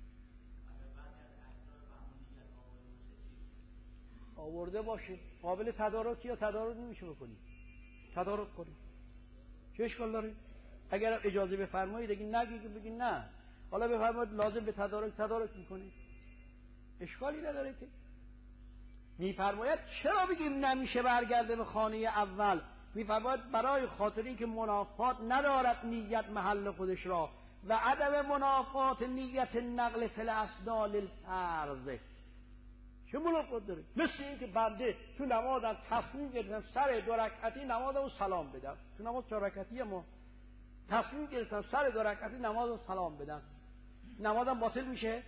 آورده باشه قابل تدارک یا تدارک نمیشه بکنی، تدارک کنی، چه اشکال داره؟ اگر اجازه بفرمایید اگه نگی که بگی نه حالا بفرمایید لازم به تدارک تدارک میکنه، اشکالی نداره که. میفرماید چرا بگیم نمیشه برگرده به خانه اول؟ میفرماید برای خاطر اینکه منافات ندارد نیت محل خودش را و عدم منافات نیت نقل فی الاسنال الفرض. چه منافات داره؟ مثل اینکه بنده تو نمازم تصمیم گرفتم سر دو رکعتی نمازمو سلام بدم، تو نماز چهار رکعتی ما تصمیم گرفتم سر دو رکعتی نمازمو سلام بدم، نمازم باطل میشه؟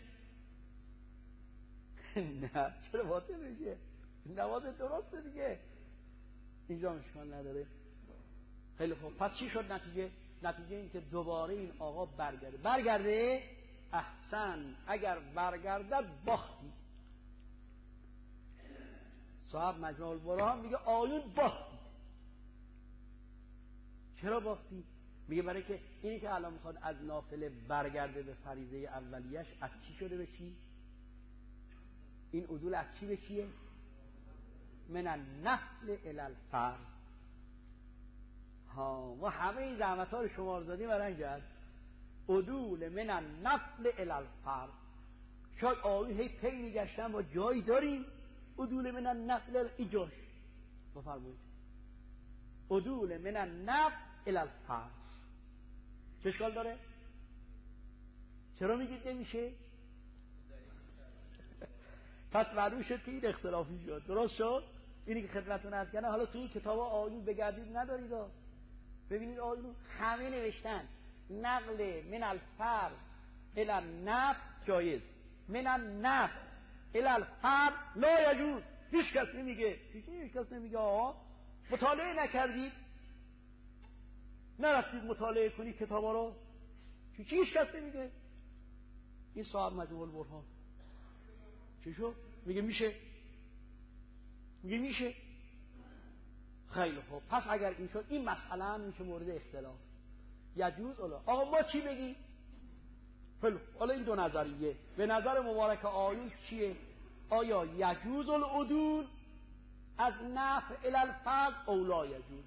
نه، چرا باطل میشه؟ نماز درسته دیگه، اینجا مشکل نداره. خیلی خوب، پس چی شد نتیجه؟ نتیجه این که دوباره این آقا برگرده. برگرده احسن، اگر برگردد باختید. صاحب مجموع البرهان میگه آیون باختید. چرا باختید؟ میگه برای که اینی که الان میخواد از نافله برگرده به فریضه اولیش، از چی شده به چی؟ این عدول از چی به چیه؟ من النفل الی الفرض. ها ما همه این زحمت ها رو شمار زدیم برای کرد عدول من النفل الی الفرض. شاید آیون هی پی میگشتن با جایی داریم عدول من النفل ایجاش بفرمایید عدول من النفل الی الفرض. چه اشکال داره؟ چرا میگید نمیشه؟ پس معلوم شد که این اختلافی شد. درست شد؟ اینی که خدمتتون عرض کردم. حالا تو این کتاب آیون بگردید ندارید ها. ببینید آیون همه نوشتن نقل من الفرض الی النفل جایز، من النفل الی الفرض لا یجوز. هیچ کس نمیگه، هیچ کس نمیگه آقا مطالعه نکردید، نرفتید مطالعه کنید کتابا رو، هیچ کس نمیگه. این صاحب مجموع البرهان چی شد؟ میگه میشه، میگه میشه. خیلی خوب، پس اگر این شد این مسئله هم میشه مورد اختلاف. یجوز الا آقا ما چی بگیم؟ خیلی حالا این دو نظریه به نظر مبارک آیون چیه؟ آیا یجوز العدول از نفع الی الفرض او لا یجوز؟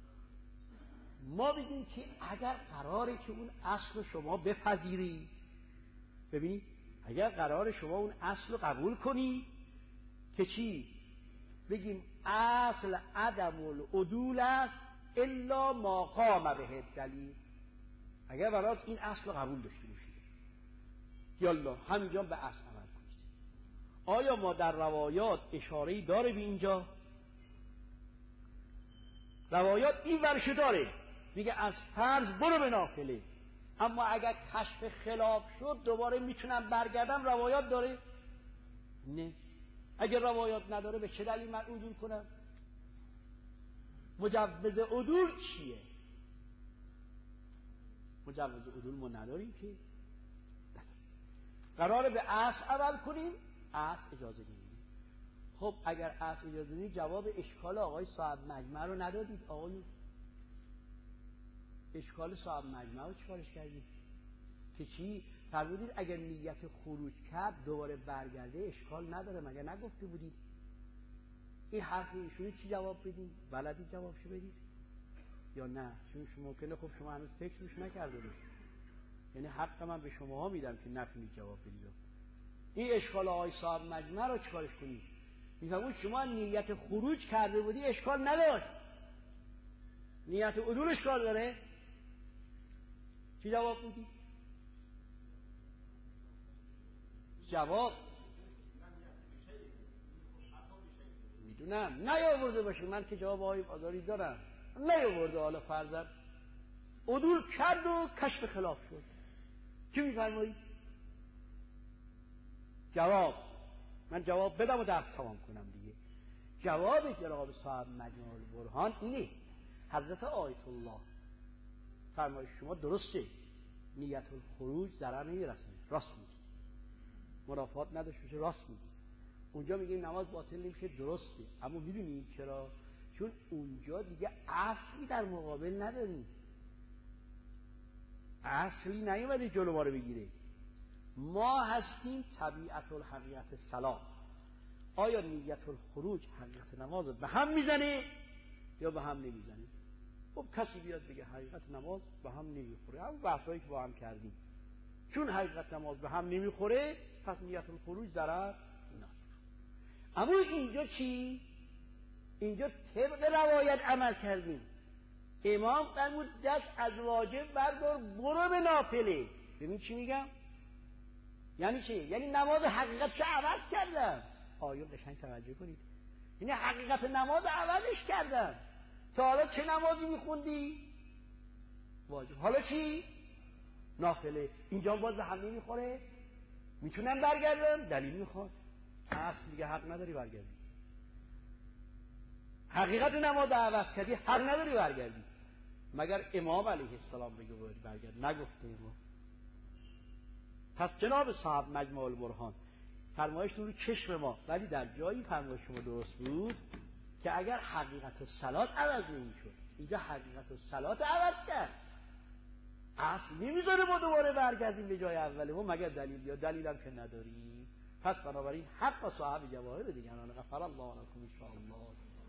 ما بگیم که اگر قراره که اون اصل شما بپذیرید، ببینید اگر قرار شما اون اصل رو قبول کنی که چی؟ بگیم اصل عدم العدول است الا ما قام به دلیل. اگر برای این اصل رو قبول داشته باشید یالا همینجا به اصل عمل کنید. آیا ما در روایات اشاره‌ای داره به اینجا؟ روایات این ورشه داره، میگه از فرض برو به نافله، اما اگر کشف خلاف شد دوباره میتونم برگردم. روایات داره؟ نه. اگر روایات نداره به چه دلیل من عدول کنم؟ مجوز عدول چیه؟ مجوز عدول ما نداریم که، قراره به اصل عمل کنیم، اصل اجازه نمیدیم. خب اگر اصل اجازه نمیدید جواب اشکال آقای صاحب مجمع رو ندادید. آقایون اشکال صاحب مجمع رو چیکارش کردید؟ که چی؟ فرمودید اگر نیت خروج کرد دوباره برگرده اشکال نداره، مگر نگفته بودید؟ این حرف ایشونو چی جواب بدیم؟ بلدید جوابشو بدید یا نه؟ چون شما ممکنه خب شما هنوز فکرش نکرده باشید، یعنی حق من به شماها میدم که نتونید جواب بدید. این اشکال آقای صاحب مجمع رو چیکارش کنید؟ میفهمید شما نیت خروج کرده بودی اشکال نداشت، نیت عدول اشکال داره. چی جواب میدی؟ جواب میدونم نیاورده باشه، من که جواب آقای بازاری دارم، نیاورده. حالا فرضاً عدول کرد و کشف خلاف شد، چی میفرمایید؟ جواب من جواب بدم و درس تمام کنم دیگه. جواب جناب صاحب مجموع البرهان اینه، حضرت آیت الله فرمایش شما درسته، نیت الخروج ضرر نمیرسونه، راست میگید، منافات نداشت باشه راست میگه. اونجا میگیم نماز باطل نمیشه، درسته، اما میدونی چرا؟ چون اونجا دیگه اصلی در مقابل نداریم، اصلی نیومده جلو ما رو بگیره. ما هستیم طبیعت الحقیقت سلام. آیا نیت الخروج حقیقت نماز به هم میزنه یا به هم نمیزنه؟ خب کسی بیاد بگه حقیقت نماز به هم نمیخوره، همون بحثایی که با هم کردیم، چون حقیقت نماز به هم نمیخوره پس نیت الخروج ضرر نداره. اما اینجا چی؟ اینجا طبق روایت عمل کردیم. امام فرمود دست از واجب بردار برو به نافله. ببین چی میگم؟ یعنی چی؟ یعنی نماز حقیقت چه عوض کردم. آیا قشنگ توجه کنید، یعنی حقیقت نماز عوضش کردم. تا حالا چه نمازی میخوندی؟ واجب. حالا چی؟ نافله. اینجا باز به هم نمیخوره؟ میتونم برگردم؟ دلیل میخواد. اصل میگه حق نداری برگردی. حقیقت نماز عوض کردی، حق نداری برگردی. مگر امام علیه السلام بگه باید برگرد؟ نگفته امام. پس جناب صاحب مجموع البرهان فرمایش رو چشم ما، ولی در جایی فرمایش شما درست بود که اگر حقیقت الصلات عوض نمیشد، اینجا حقیقت الصلات عوض کرد، اصل نمیذاره ما دوباره برگردیم به جای اولمون مگر دلیل، یا دلیلم که نداریم. پس بنابراین حق و صاحب جواهر دیگران غفر الله لكم ان شاء الله.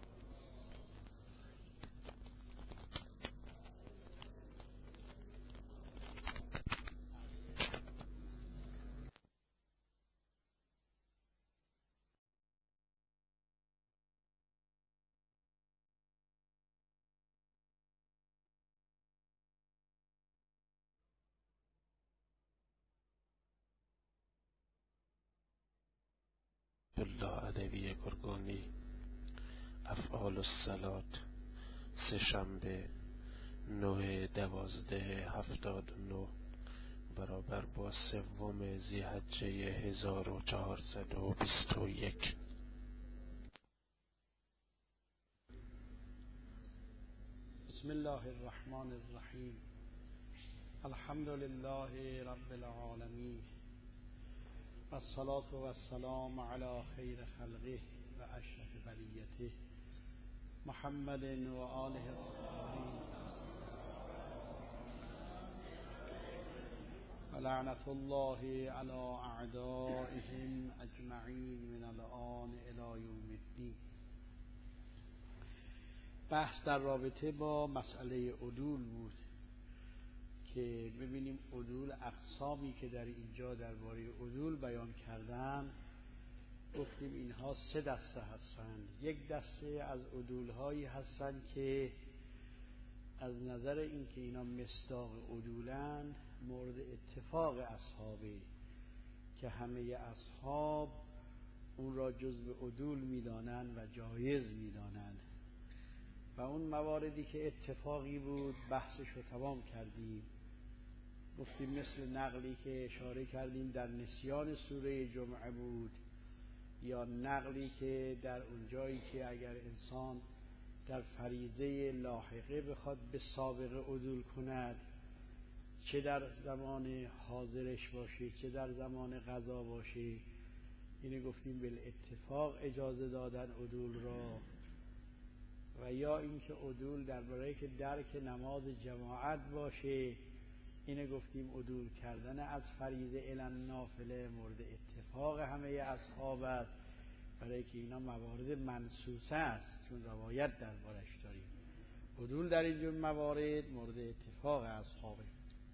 الله عدوی گرگانی افعال الصلات سه شنبه نه دوازده هفتاد و نه برابر با سوم ذی‌حجه هزار و چهارصد و بیست و یک. بسم الله الرحمن الرحیم. الحمد لله رب العالمین و الصلاة و السلام علی خیر خلقه و اشرف بریته محمد و آله الطاهرین و لعنت الله علی اعدائهم اجمعین من الآن الی یوم الدین. بحث در رابطه با مسئله عدول بود که ببینیم عدول اقسامی که در اینجا درباره عدول بیان کردن. گفتیم اینها سه دسته هستند. یک دسته از عدول هایی هستند که از نظر اینکه اینا مصداق عدولند مورد اتفاق اصحابه که همه اصحاب اون را جزء عدول میدانند و جایز میدانند، و اون مواردی که اتفاقی بود بحثش رو تمام کردیم. گفتیم مثل نقلی که اشاره کردیم در نسیان سوره جمعه بود، یا نقلی که در اون جایی که اگر انسان در فریضه لاحقه بخواد به سابقه عدول کند، چه در زمان حاضرش باشه چه در زمان قضا باشه، اینو گفتیم بالاتفاق اجازه دادن عدول را. و یا اینکه عدول درباره که درک نماز جماعت باشه، اینه گفتیم عدول کردن از فریضه الی نافله مورد اتفاق همه اصحاب است، برای که اینا موارد منصوصه است چون روایت دربارش داریم. عدول در اینجور موارد مورد اتفاق اصحابه.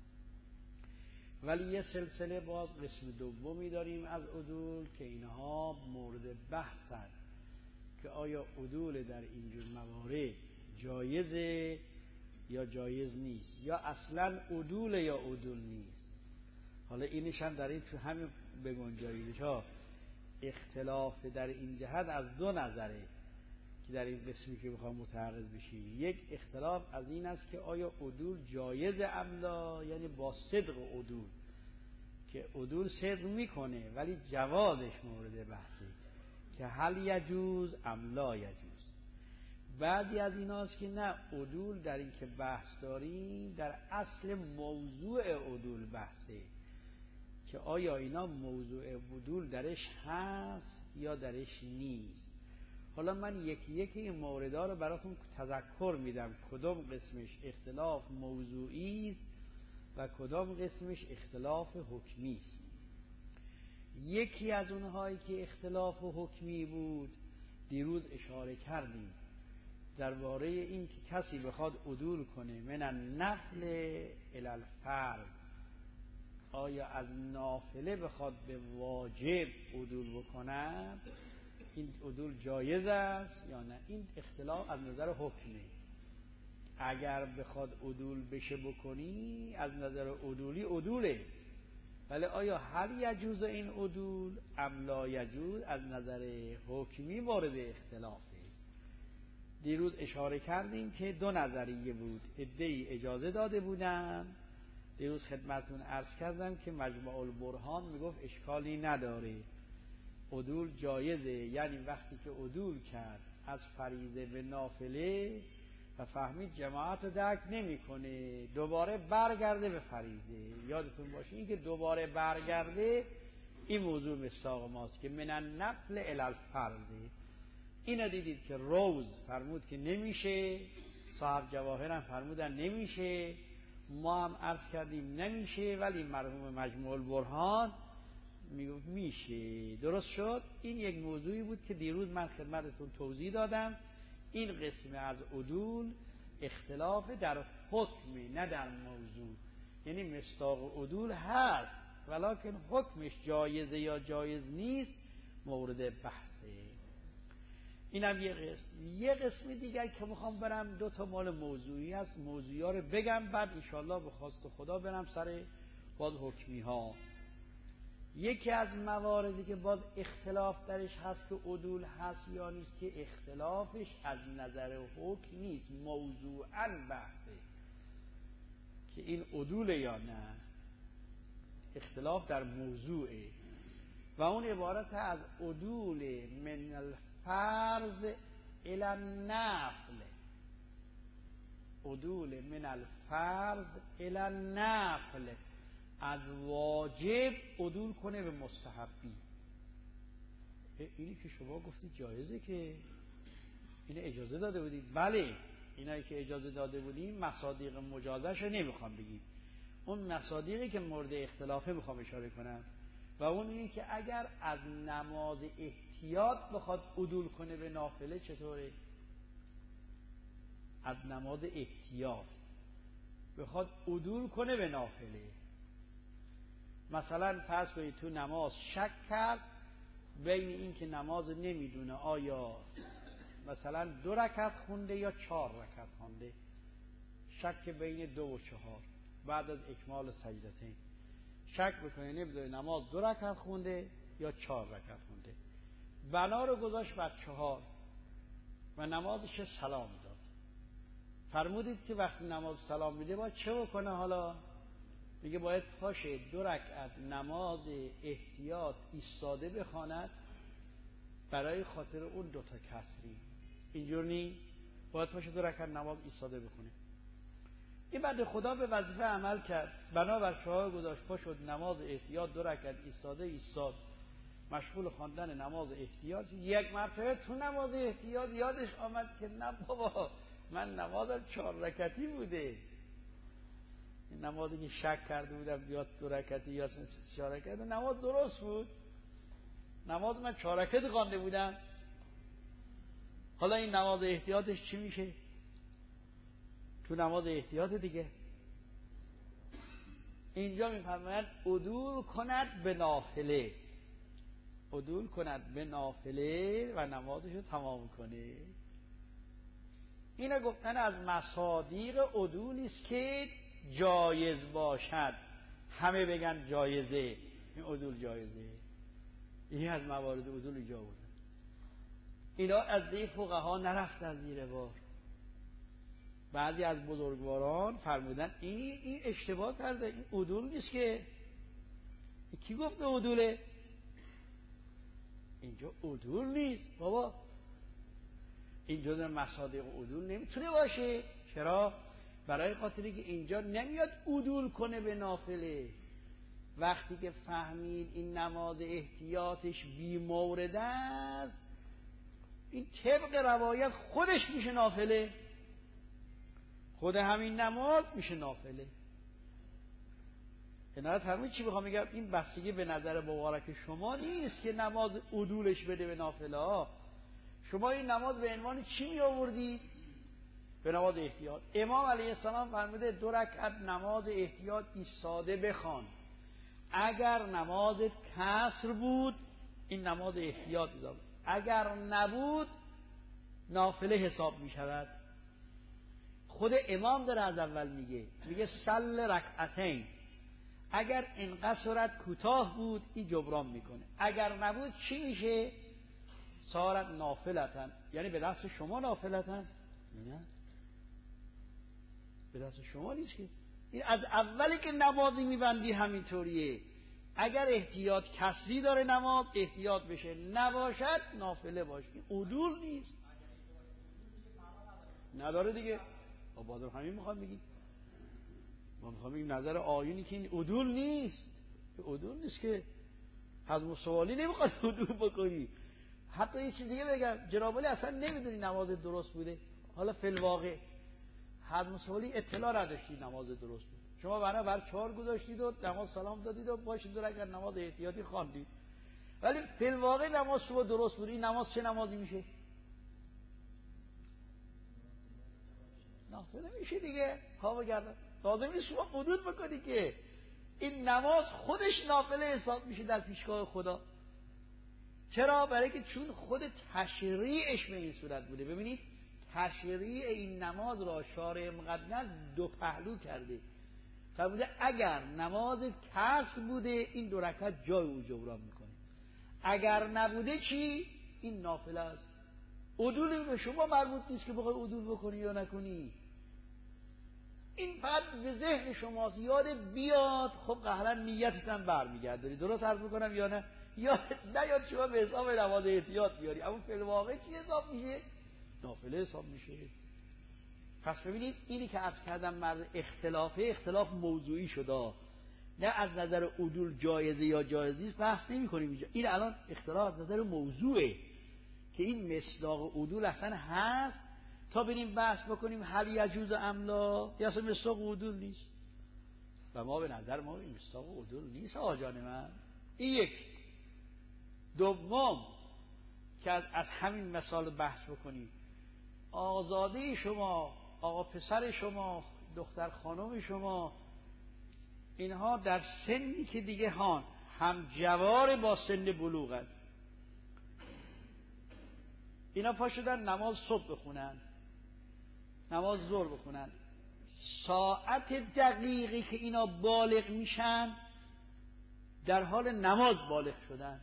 ولی یه سلسله باز قسم دومی داریم از عدول که اینها مورد بحث است که آیا عدول در اینجور موارد جایزه یا جایز نیست، یا اصلا عدول یا عدول نیست. حالا اینش هم در این تو همین بگنجاییدش ها اختلاف در این جهت از دو نظره که در این قسمی که بخوام متعرض بشیم. یک اختلاف از این است که آیا عدول جایز ام لا، یعنی با صدق عدول که عدول صدق میکنه ولی جوازش مورد بحثه که هل یجوز ام لا یجوز. بعدی از ایناست که نه، عدول در این که بحث داریم در اصل موضوع عدول بحثه که آیا اینا موضوع عدول درش هست یا درش نیست. حالا من یکی یکی این موردها رو براتون تذکر میدم کدام قسمش اختلاف موضوعی است و کدام قسمش اختلاف حکمی است. یکی از اونهایی که اختلاف حکمی بود دیروز اشاره کردیم درباره این که کسی بخواد عدول کنه من النفل الی الفرض، آیا از نافله بخواد به واجب عدول بکنه، این عدول جایز است یا نه؟ این اختلاف از نظر حکمه. اگر بخواد عدول بشه بکنی از نظر عدولی عدوله، ولی آیا هل یجوز این عدول ام لا یجوز از نظر حکمی مورد اختلافه. دیروز اشاره کردیم که دو نظریه بود، عده‌ای اجازه داده بودن. دیروز خدمتتون عرض کردم که مجمع البرهان میگفت اشکالی نداره، عدول جایزه، یعنی وقتی که عدول کرد از فریضه به نافله و فهمید جماعت رو درک نمیکنه دوباره برگرده به فریضه. یادتون باشه این که دوباره برگرده این موضوع مصداق ماست که من النفل الی الفرض. اینو دیدید که روز فرمود که نمیشه، صاحب جواهر هم فرمودن نمیشه، ما هم عرض کردیم نمیشه، ولی مرحوم مجموع البرهان میگفت میشه. درست شد. این یک موضوعی بود که دیروز من خدمتتون توضیح دادم. این قسم از عدول اختلاف در حکم نه در موضوع، یعنی مصداق عدول هست ولکن حکمش جایزه یا جایز نیست مورد بحثه. اینم یه قسم. یه قسم دیگر که میخوام برم دو تا مال موضوعی هست، موضوعی ها رو بگم بعد انشالله به خواست خدا برم سر باز حکمی ها. یکی از مواردی که باز اختلاف درش هست که عدول هست یا نیست، که اختلافش از نظر حکم نیست، موضوعاً بحثه که این عدول یا نه، اختلاف در موضوعه و اون عبارت از عدول من الفرض الی النفل، عدول من الفرض الی النفل، از واجب عدول کنه به مستحبی. اینی که شما گفتید جایزه که اینه اجازه داده بودید. بله اینایی که اجازه داده بودیم مصادیق مجازش رو نمیخوام بگید، اون مصادیقی که مورد اختلافه میخوام اشاره کنم و اون اینی که اگر از نماز احتیاط بخواد عدول کنه به نافله چطوره؟ از نماز احتیاط بخواد عدول کنه به نافله، مثلا فرض کنید تو نماز شک کرد بین این که نماز نمیدونه آیا مثلا دو رکعت خونده یا چهار رکعت خونده، شک بین دو و چهار بعد از اکمال سجدتین شک بکنه نمیدونه نماز دو رکعت خونده یا چهار رکعت خونده، بنا رو گذاشت بر چهار و نمازش سلام داد. فرمودید که وقتی نماز سلام میده باید چه بکنه؟ حالا میگه باید پاشه دو رکعت نماز احتیاط ایستاده بخواند برای خاطر اون دوتا کسری. اینجور نیست، باید پاشه دو رکعت نماز ایستاده بخونه. این بنده خدا به وظیفه عمل کرد، بنابر شعار گذاشت پا شد نماز احتیاط دو رکعت ایستاده ایستاد، مشغول خواندن نماز احتیاط. یک مرتبه تو نماز احتیاط یادش آمد که نه بابا من نمازم چهار رکعتی بوده، این نمازی که شک کرده بودم بیاد دو رکعتی یا چهار رکعتی، نماز درست بود، نماز من چهار رکعتی خوانده بودم. حالا این نماز احتیاطش چی میشه؟ تو نماز احتیاط دیگه اینجا میفرماید عدول کند به نافله، عدول کند به نافله و نمازش رو تمام کنه. اینا گفتن از مصادیق عدولی است که جایز باشد، همه بگن جایزه، این عدول جایزه، این از موارد عدول جا بودن. اینا از دی فقها نرفتن زیر بار. بعضی از بزرگواران فرمودن این این اشتباه کرده، این عدول نیست که. کی گفته عدوله؟ اینجا عدول نیست بابا، این جزء مصادیق عدول نمیتونه باشه. چرا؟ برای خاطری که اینجا نمیاد عدول کنه به نافله، وقتی که فهمید این نماز احتیاطش بی مورد است، این طبق روایت خودش میشه نافله، خود همین نماز میشه نافله. عنایت فرمودید چی بخوام بگم؟ این بستگی به نظر مبارک شما نیست که نماز عدولش بده به نافله ها. شما این نماز به عنوان چی می آوردید؟ به نماز احتیاط. امام علیه السلام فرموده دو رکعت نماز احتیاط ایستاده بخوان. اگر نمازت کسر بود این نماز احتیاط حساب، اگر نبود نافله حساب می شود. خود امام داره از اول میگه، میگه صل رکعتین، اگر انقصرت کوتاه بود این جبران میکنه، اگر نبود چی میشه؟ صارت نافلتن، یعنی به دست شما نافلتن، نه به دست شما نیست که. این از اولی که نمازی میبندی همینطوریه، اگر احتیاط کسری داره نماز احتیاط بشه، نباشد نافله باشه. این عدول نیست، نداره دیگه. بازم همین میخوام بگیم، ما میخوام بگیم نظر آیونی که این عدول نیست، عدول نیست که حزم سوالی نمیخواد عدول بکنی. حتی یه چیز دیگه بگم، جناب علی اصلا نمیدونی نماز درست بوده، حالا فی الواقع حزم سوالی اطلاع نداشتی نماز درست بود، شما بنا بر چهار گذاشتید و نماز سلام دادید و باشید دور اگر نماز احتیاطی خواندید، ولی فی الواقع نماز شما درست بود. این نماز چه نمازی میشه؟ نافله میشه دیگه. ها بگردم لازم نیست شما حدود بکنی که این نماز خودش نافله حساب میشه در پیشگاه خدا. چرا؟ برای که چون خود تشریعش به این صورت بوده. ببینید تشریع این نماز را شارع مقدس دو پهلو کرده. فرموده اگر نماز کسر بوده این دو رکعت جای او جبران میکنه، اگر نبوده چی؟ این نافله است. عدول به شما مربوط نیست که بخوای عدول بکنی یا نکنی. این فقط به ذهن شماست، یاد بیاد. خب قهرا نیتت هم برمیگرداری. درست عرض میکنم یا نه؟ یا نه یاد شما به حساب نماز احتیاط بیاری، اما فی الواقع چی حساب میشه؟ نافله حساب میشه. پس ببینید اینی که عرض کردم مرد اختلافه، اختلاف موضوعی شده، نه از نظر عدول جایزه یا جایز نیست بحث نمی کنیم اینجا. این الان اختلاف از نظر موضوعه که این مصداق عدول اصلا هست تا بریم بحث بکنیم هل یجوز ام لا، یا اصلا مصداق عدول نیست و ما به نظر ما این مصداق عدول نیست آجان من. این یک. دوم که از, از همین مثال بحث بکنیم، آزاده شما، آقا پسر شما، دختر خانم شما، اینها در سنی که دیگه هان هم جوار با سن بلوغ هست، اینا پا شدن نماز صبح بخونن، نماز ظهر بخونن، ساعت دقیقی که اینا بالغ میشن در حال نماز بالغ شدن.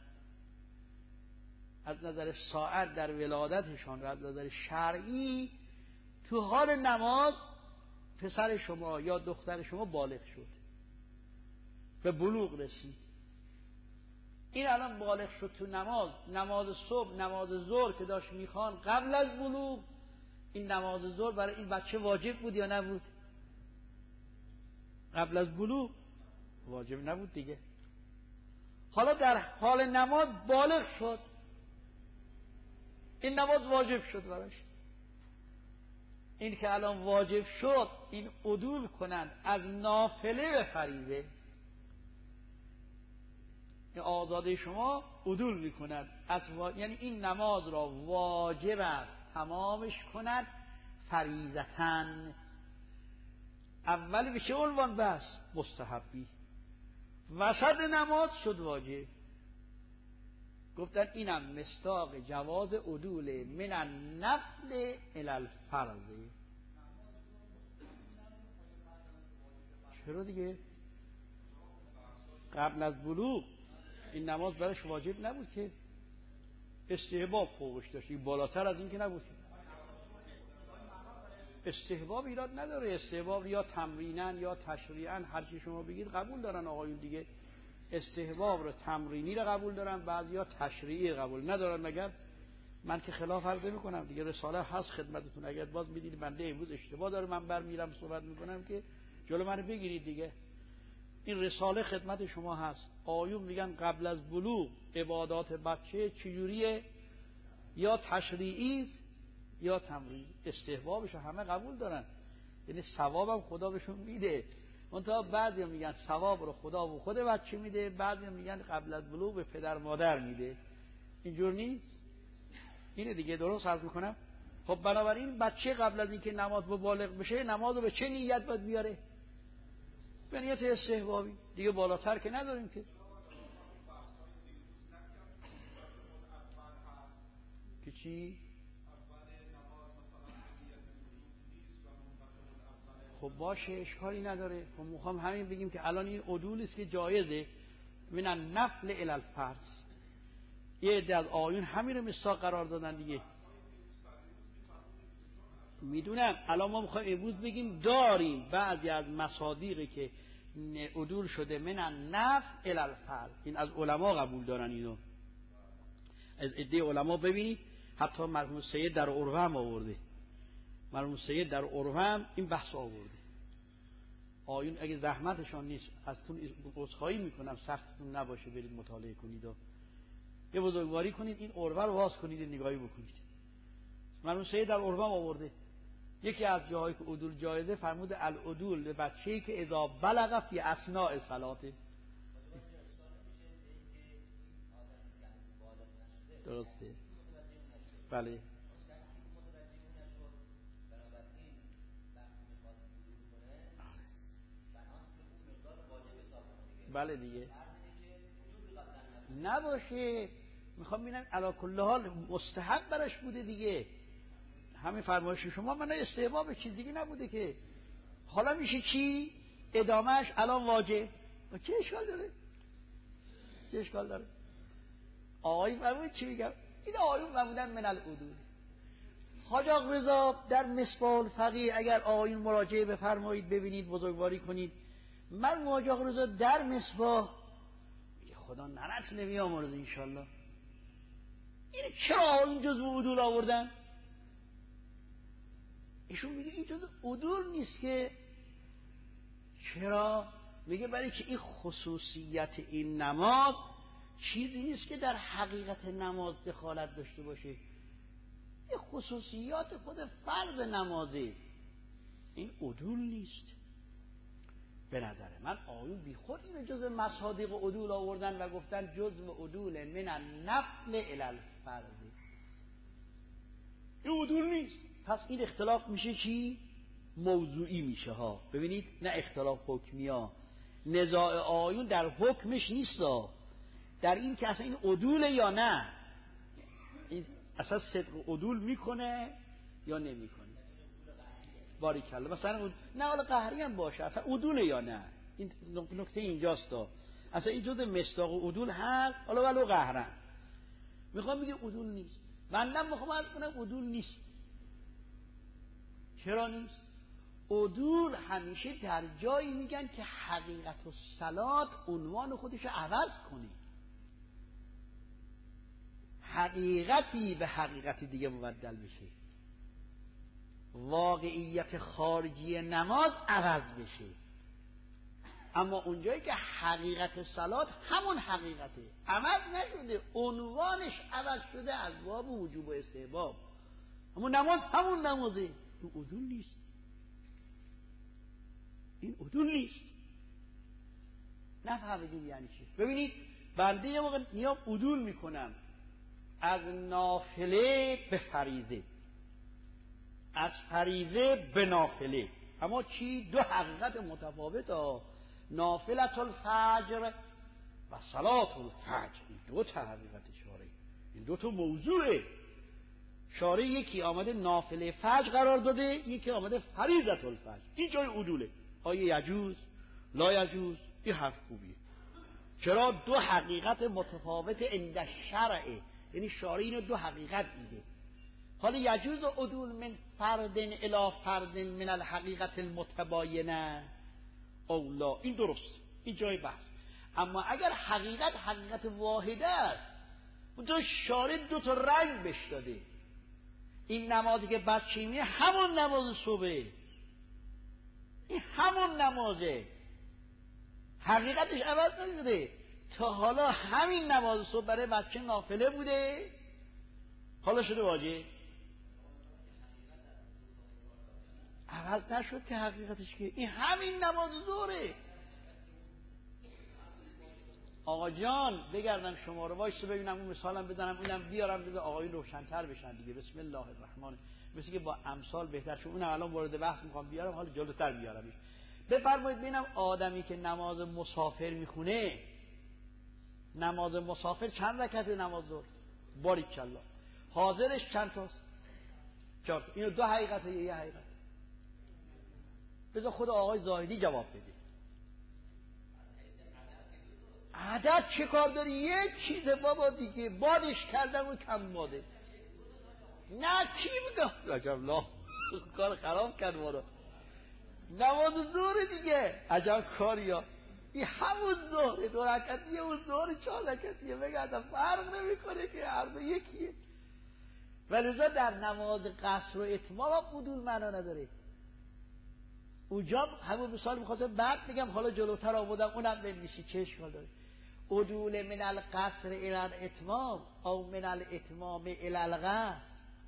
از نظر ساعت در ولادتشان و از نظر شرعی تو حال نماز پسر شما یا دختر شما بالغ شد، به بلوغ رسید. این الان بالغ شد تو نماز، نماز صبح، نماز ظهر که داشت میخوان قبل از بلوغ، این نماز ظهر برای این بچه واجب بود یا نبود؟ قبل از بلوغ واجب نبود دیگه. حالا در حال نماز بالغ شد، این نماز واجب شد براش. این که الان واجب شد این عدول کنند از نافله به فریضه. این آزاده شما عدول میکند از وا... یعنی این نماز را واجب است تمامش کند فریضتن. اولی به چه عنوان بس؟ مستحبی. وسط نماز شد واجب. گفتن اینم مصداق جواز عدول من النفل الی الفرض. چرا دیگه؟ قبل از بلوغ این نماز برایش واجب نبود که، استحباب فوقش داشت، این بالاتر از این که نبود. استحباب ایراد نداره، استحباب یا تمرینن یا تشریعن هر چی شما بگید قبول دارن آقایون دیگه. استحباب رو تمرینی رو قبول دارن، بعضیا تشریعی رو قبول ندارن. مگر من که خلاف عرض میکنم دیگه، رساله هست خدمتتون، اگر باز میدید بنده امروز اشتباه داره من برمیرم صحبت میکنم که جلو منو بگیرید دیگه. این رساله خدمت شما هست. آیون میگن قبل از بلوغ عبادات بچه چجوریه؟ یا تشریعی است یا تمریض. استحبابش همه قبول دارن، یعنی ثوابم خدا بهشون میده. منتها بعضی میگن ثواب رو خدا و خود بچه میده، بعضی میگن قبل از بلوغ به پدر مادر میده. اینجور نیست. اینه دیگه، درست عرض میکنم؟ خب بنابراین بچه قبل از اینکه نماز بالغ بشه نماز رو به چه نیت باید بیاره؟ به نیت استحبابی دیگه، بالاتر که نداریم که. که چی؟ خب باشه اشکالی نداره. خب میخوام همین بگیم که الان این عدول است که جایزه من النفل الی الفرض. یه عده از آیون همین رو مصداق قرار دادن دیگه. میدونم الان ما میخوایم امروز بگیم داریم بعضی از مصادیقی که عدول شده من النفل الی الفرض. این از علما قبول دارن اینو. از عده علما ببینید حتی مرحوم سید در عروه هم آورده. مرحوم سید در عروه هم این بحث آورده. آیون اگه زحمتشان نیست ازتون عذرخواهی میکنم، سختتون نباشه برید مطالعه کنید و یه بزرگواری کنید، این عروه رو واز کنید نگاهی بکنید. مرحوم سید در عروه آورده یکی از جاهایی که عدول جایزه فرمود العدول به بچه‌ای که اذا بلغ فی اثناء صلاته. درسته. بله. بله دیگه. نباشه. میخوام ببینم علی کل حال مستحب برش بوده دیگه. همین فرمایش شما من استحباب چیز دیگه نبوده که. حالا میشه چی؟ ادامهش الان واجب. چه اشکال داره؟ چه اشکال داره؟ آقای فرمود چی میگم؟ این آقایون فرمودن من العدول. حاج آقا رضا در مصباح الفقیه اگر آقایون مراجعه بفرمایید ببینید بزرگواری کنید. من حاج آقا رضا در مصباح میگه خدا نرت نمیامرزه ان شاء الله. این چرا آقایون جزء عدول آوردن؟ ایشون میگه این جزء عدول نیست که. چرا؟ میگه برای که این خصوصیت این نماز چیزی نیست که در حقیقت نماز دخالت داشته باشه. این خصوصیات خود فرض نمازه. این عدول نیست. به نظر من آیون بی خود این جزء مصادیق عدول آوردن و گفتن جزء عدول من النفل الی الفرض. این عدول نیست. پس این اختلاف میشه چی؟ موضوعی میشه ها. ببینید نه اختلاف حکمی ها. نزاع آیون در حکمش نیست ها. در این که اصلا این عدول یا نه. این اصلا صدق عدول میکنه یا نمیکنه. باریکلا. مثلا نه حالا قهری هم باشه اصلا عدول یا نه. این نکته اینجاست ها. اصلا این جزء مصداق عدول هست حالا ولو قهرن. میخوام بگم عدول نیست. بندم میخوام عرض کنم عدول نیست. چرا نیست؟ عدول همیشه در جایی میگن که حقیقت و صلات عنوان خودش رو عوض کنه. حقیقتی به حقیقت دیگه مبدل بشه. واقعیت خارجی نماز عوض بشه. اما اونجایی که حقیقت صلات همون حقیقته عوض نشده، عنوانش عوض شده از باب وجوب و استحباب. اما نماز همون نمازه. این عدول نیست. این عدول نیست. نفهمیدیم یعنی چی؟ ببینید بنده یه موقع نیام عدول میکنم از نافله به فریضه، از فریضه به نافله. اما چی؟ دو حقیقت متفاوت ها. نافلت الفجر و صلات الفجر. این دو تا حقیقت شارع. این دو تا موضوعه. شارع یکی آمده نافله فجر قرار داده، یکی آمده فریضت الفجر. این جای عدوله. آیا یجوز؟ لا یجوز؟ این حرف خوبیه. چرا؟ دو حقیقت متفاوت عند شرعه. یعنی شارع اینو دو حقیقت دیده. حالا یجوز عدول من فرد الی فرد من الحقیقت المتباینه او لا. این درست. این جای بحث. اما اگر حقیقت حقیقت واحده است، اونجا شارع دو تا رنگ بهش داده. این نمازی که بچه میه همون نماز صبح، این همون نمازه، حقیقتش عوض نشده. تا حالا همین نماز صبح برای بچه نافله بوده، حالا شده واجب. عوض نشد که حقیقتش که این همین نماز ظهره. آقا جان بگردم شما رو وایسو ببینم اون مثالم بدنم اونم بیارم بذار آقای روشن‌تر بشن دیگه. بسم الله الرحمن. مثل که با امثال بهتر شد. اونم الان وارد بحث میخوام بیارم، حالا جلوتر میارمش. بفرمایید ببینم آدمی که نماز مسافر میخونه، نماز مسافر چند رکعت نماز ظهر؟ باریکالله. حاضرش چند تاست؟ چهار تا. اینو دو حقیقته یه حقیقت؟ بذار خود آقای زاهدی جواب بده. عدد چه کار داری؟ یک چیز بابا دیگه، بادش کردم و کم باده. نه کی میگه؟ عجب الله کار خراب کرد ما رو. نماز ظهر دیگه. عجب کاریا. این همون ظهر دو رکعتیه، اون ظهر چهار رکعتیه. بگردم فرق نمیکنه که هر دو یکیه. ولذا در نماز قصر و اتمام هم عدول معنا نداره. اونجا همون مثال میخواستم بعد میگم، حالا جلوتر آمدم اونم بنویسی چه اشکال داره. عدول من القصر الی الاتمام او من الاتمام الی القصر.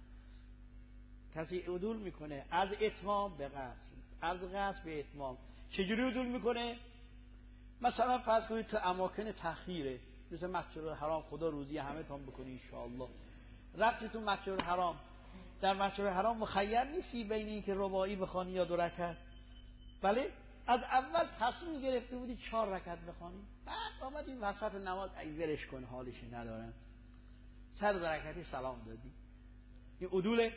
کسی عدول میکنه از اتمام به قصر، از قصر به اتمام. چجوری عدول میکنه؟ مثلا فرض کنید تو اماکن تخییره، مثل مسجد الحرام، خدا روزی همه تان بکنی انشاءالله. رفتی تو مسجد الحرام، در مسجد الحرام مخیر نیستی بین این که رباعی بخوانی یا دو رکعت. بله از اول تصمیم گرفته بودی چهار رکعت بخوانی، بعد آمدی وسط نماز ای ولش کن حالش ندارم، سر دو رکعتی سلام دادی. این عدوله.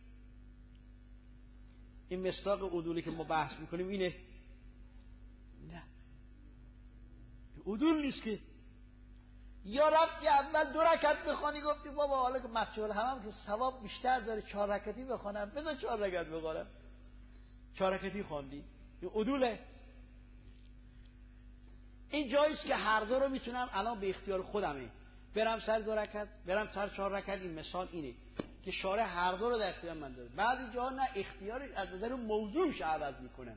این مصداق عدولی که ما بحث میکنیم اینه. نه عدول نیست که. یا رفتی اول دو رکعت بخوانی، گفتی بابا حالا که مسجد الحرام که ثواب بیشتر داره چهار رکعتی بخوانم، بذار چهار رکعت بخوانم، چهار رکعتی خواندی. این عدوله. این جاییست که هر دو رو میتونم الان به اختیار خودمه، برم سر دو رکعت، برم سر چهار رکعت. این مثال اینه که شارع هر دو رو در اختیار من داره. بعضی جاها نه، اختیارش از نظر موضوعش عوض میکنه.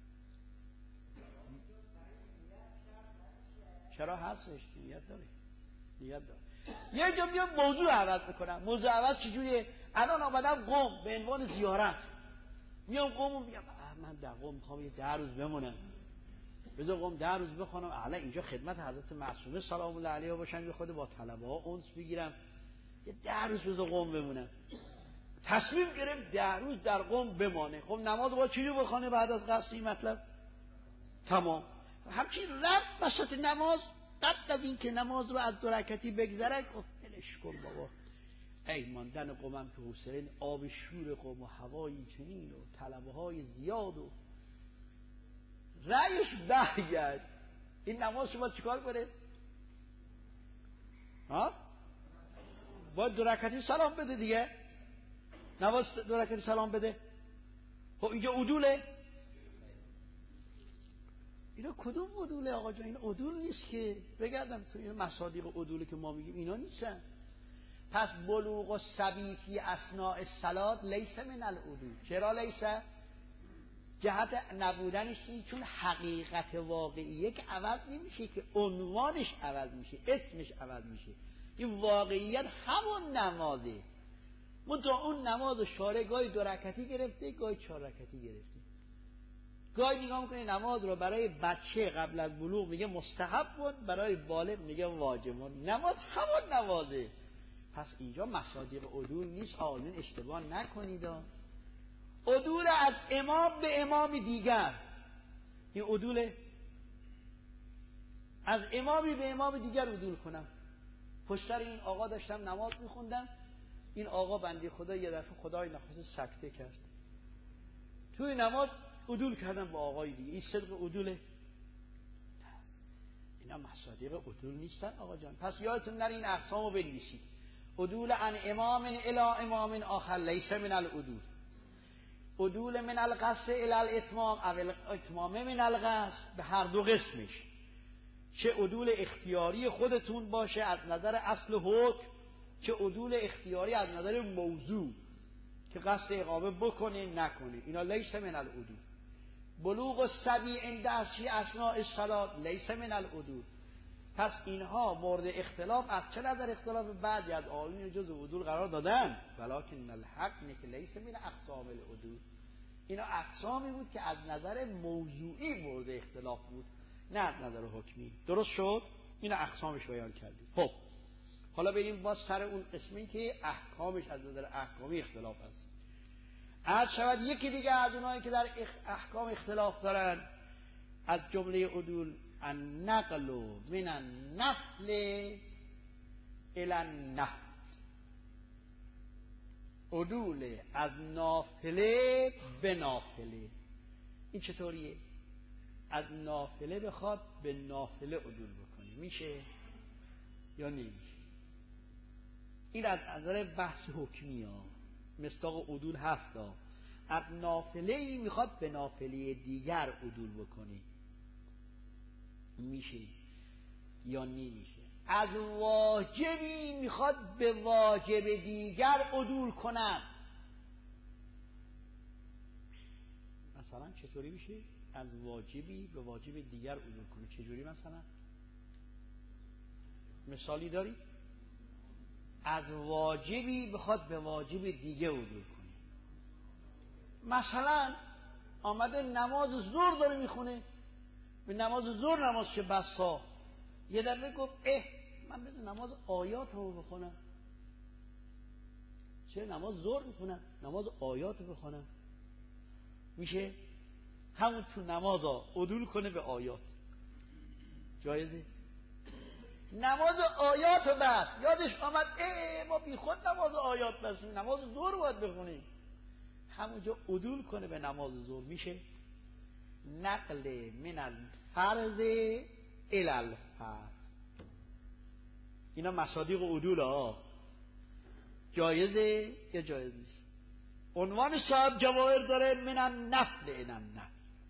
چرا هستش؟ نیت داره، نیت داره. یه جا میام موضوع عوض میکنم. موضوع عوض چجوریه؟ الان آمدم قم به عنوان زیارت، میام قم و میگم من در قم میخوام یه ده روز بمونم، بذار قم ده روز بخونم. الان اینجا خدمت حضرت معصومه سلام الله علیها باشم، یه خود با طلبه ها انس بگیرم، یه ده روز بذار قم بمونم. تصمیم گرفت ده روز در قم بمانه. خب نماز با چجور بخونه بعد از قصدی مطلب؟ تمام. همچین رفت وسط نماز، قبل از این که نماز رو از دو رکعتی بگذره گفت ولش کن بابا، ای ماندن قمم که حسین، آب شور قم و هوایی چنین و طلبه های زیاد و رأیش برگشت. این نماز شما چیکار کنه؟ ها؟ باید دو رکعتی سلام بده دیگه. نماز دو رکعتی سلام بده. خب اینجا عدوله. اینا کدوم عدوله آقا جان؟ این عدول نیست که. بگردم تو این مصادیق عدولی که ما میگیم اینا نیستن. پس بلوغ و صبی فی اثناء الصلات لیس من العدول. چرا لیسه؟ جهت نبودنش این چون حقیقت واقعیه که عوض نمیشه، که عنوانش عوض میشه، اسمش عوض میشه. این واقعیت همون نمازه. منتها اون نماز شارع گاهی دو رکعتی گرفته، گاهی چهار رکعتی گرفته. گاهی نگاه میکنی نماز رو برای بچه قبل از بلوغ میگه مستحب بود، برای بالغ میگه واجب بود. نماز همون نمازه. پس اینجا مصادیق عدول نیست. آقایون اشتباه نکنید. عدول از امام به امام دیگر، این عدوله. از امامی به امام دیگر عدول کنم. پشتر این آقا داشتم نماز میخوندم، این آقا بنده خدا یه دفعه خدای نخواسته سکته کرد. توی نماز عدول کردم با آقای دیگه. این صدق عدوله؟ اینا مصادیق عدول نیستن آقا جان. پس یادتون نره این اقسامو بنویسید. عدول عن امام الی امام آخر لیس من العدول. عدول من القصر الی الاتمام او الاتمام من القصر، به هر دو قسمش. چه عدول اختیاری خودتون باشه از نظر اصل حکم، چه عدول اختیاری از نظر موضوع که قصد اقامه بکنه نکنه. اینا لیس من العدول. بلوغ الصبی عند عصی اثناء الصلاة لیس من العدول. پس اینها مورد اختلاف از چه نظر اختلاف؟ بعضی از آیین جز عدول قرار دادن، ولکن الحق اینه که لیس من اقسام العدول. اینا اقسامی بود که از نظر موضوعی مورد اختلاف بود، نه از نظر حکمی. درست شد؟ اینا اقسامش بیان کردیم. خب حالا بریم باز سر اون قسمی که احکامش از نظر احکامی اختلاف است. عرض شود یکی دیگه از اونایی که در احکام اختلاف دارن از جمله عدول النقل من النفل الی النفل، عدول از نافله به نافله. این چطوریه؟ از نافله بخواد به نافله عدول بکنه، میشه یا نمیشه؟ این از نظر بحث حکمی ها مصداق عدول هست ها. از نافله ای میخواد به نافله دیگر عدول بکنه، میشه یا نمیشه؟ از واجبی میخواد به واجب دیگر عدول کنم، مثلا چطوری میشه؟ از واجبی به واجب دیگر عدول کنه. چجوری مثلا؟ مثالی داری؟ از واجبی بخواد به واجب دیگه عدول کنه. مثلا آمده نماز ظهر داره میخونه، به نماز ظهر نماز چه بسا یه دفعه گفت اه من بذار نماز آیات رو بخونم. چه نماز ظهر میخونم، نماز آیات رو بخونم، میشه؟ همون تو نماز ها عدول کنه به آیات، جایزه؟ نماز آیات رو بس یادش آمد اه ما بی خود نماز آیات بسیم، نماز ظهر باید بخونیم، همونجا عدول کنه به نماز ظهر، میشه؟ نقل من الفرض الی الفرض. اینا مصادیق عدول ها، جایزه یا جایز نیست؟ عنوان صاحب جواهر داره من النفل الی النفل،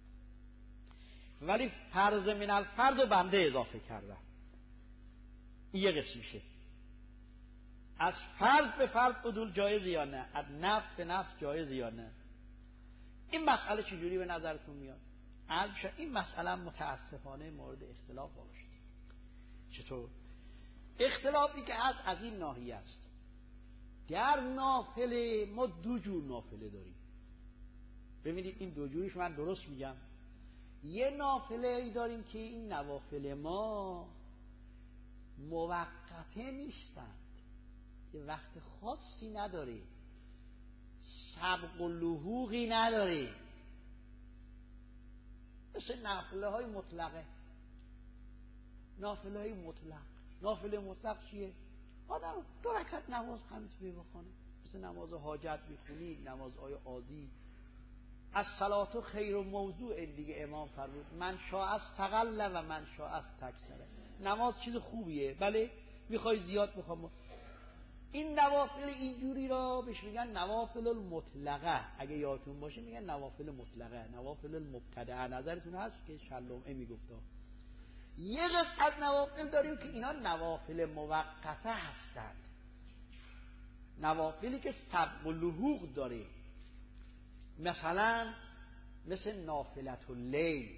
ولی فرض من الفرض و بنده اضافه کرده. این یه قسمیشه. از فرض به فرض عدول جایز یا نه؟ از نفل به نفل جایز یا نه؟ این مسئله چجوری به نظرتون میاد؟ این مسئله متاسفانه مورد اختلاف واقع شده. چطور؟ اختلافی که هست از این ناحیه است. در نافله ما دو جور نافله داریم. ببینید این دو جوریش من درست میگم. یه نافله ای داریم که این نوافل ما موقته نیستند، یه وقت خاصی نداره، سبق و لحوقی نداره، مثل نافله های مطلقه. نافله های مطلق، نافله مطلق چیه؟ آدم دو رکعت نماز همینطوری بخونه، مثل نماز حاجت میخونی، نماز آی عادی. از صلاتو خیر و موضوع دیگه امام فرمود من شاء استقل و من شاء استکثر. نماز چیز خوبیه، بله میخوای زیاد بخوام. این نوافل اینجوری را بهش میگن نوافل المطلقه. اگه یادتون باشه میگن نوافل مطلقه، نوافل المبتدعه. نظرتون هست که شلومه میگفته. یه قسمت از نوافل داریم که اینا نوافل موقته هستند، نوافلی که سبق و لحوق داره، مثلا مثل نافلت اللیل،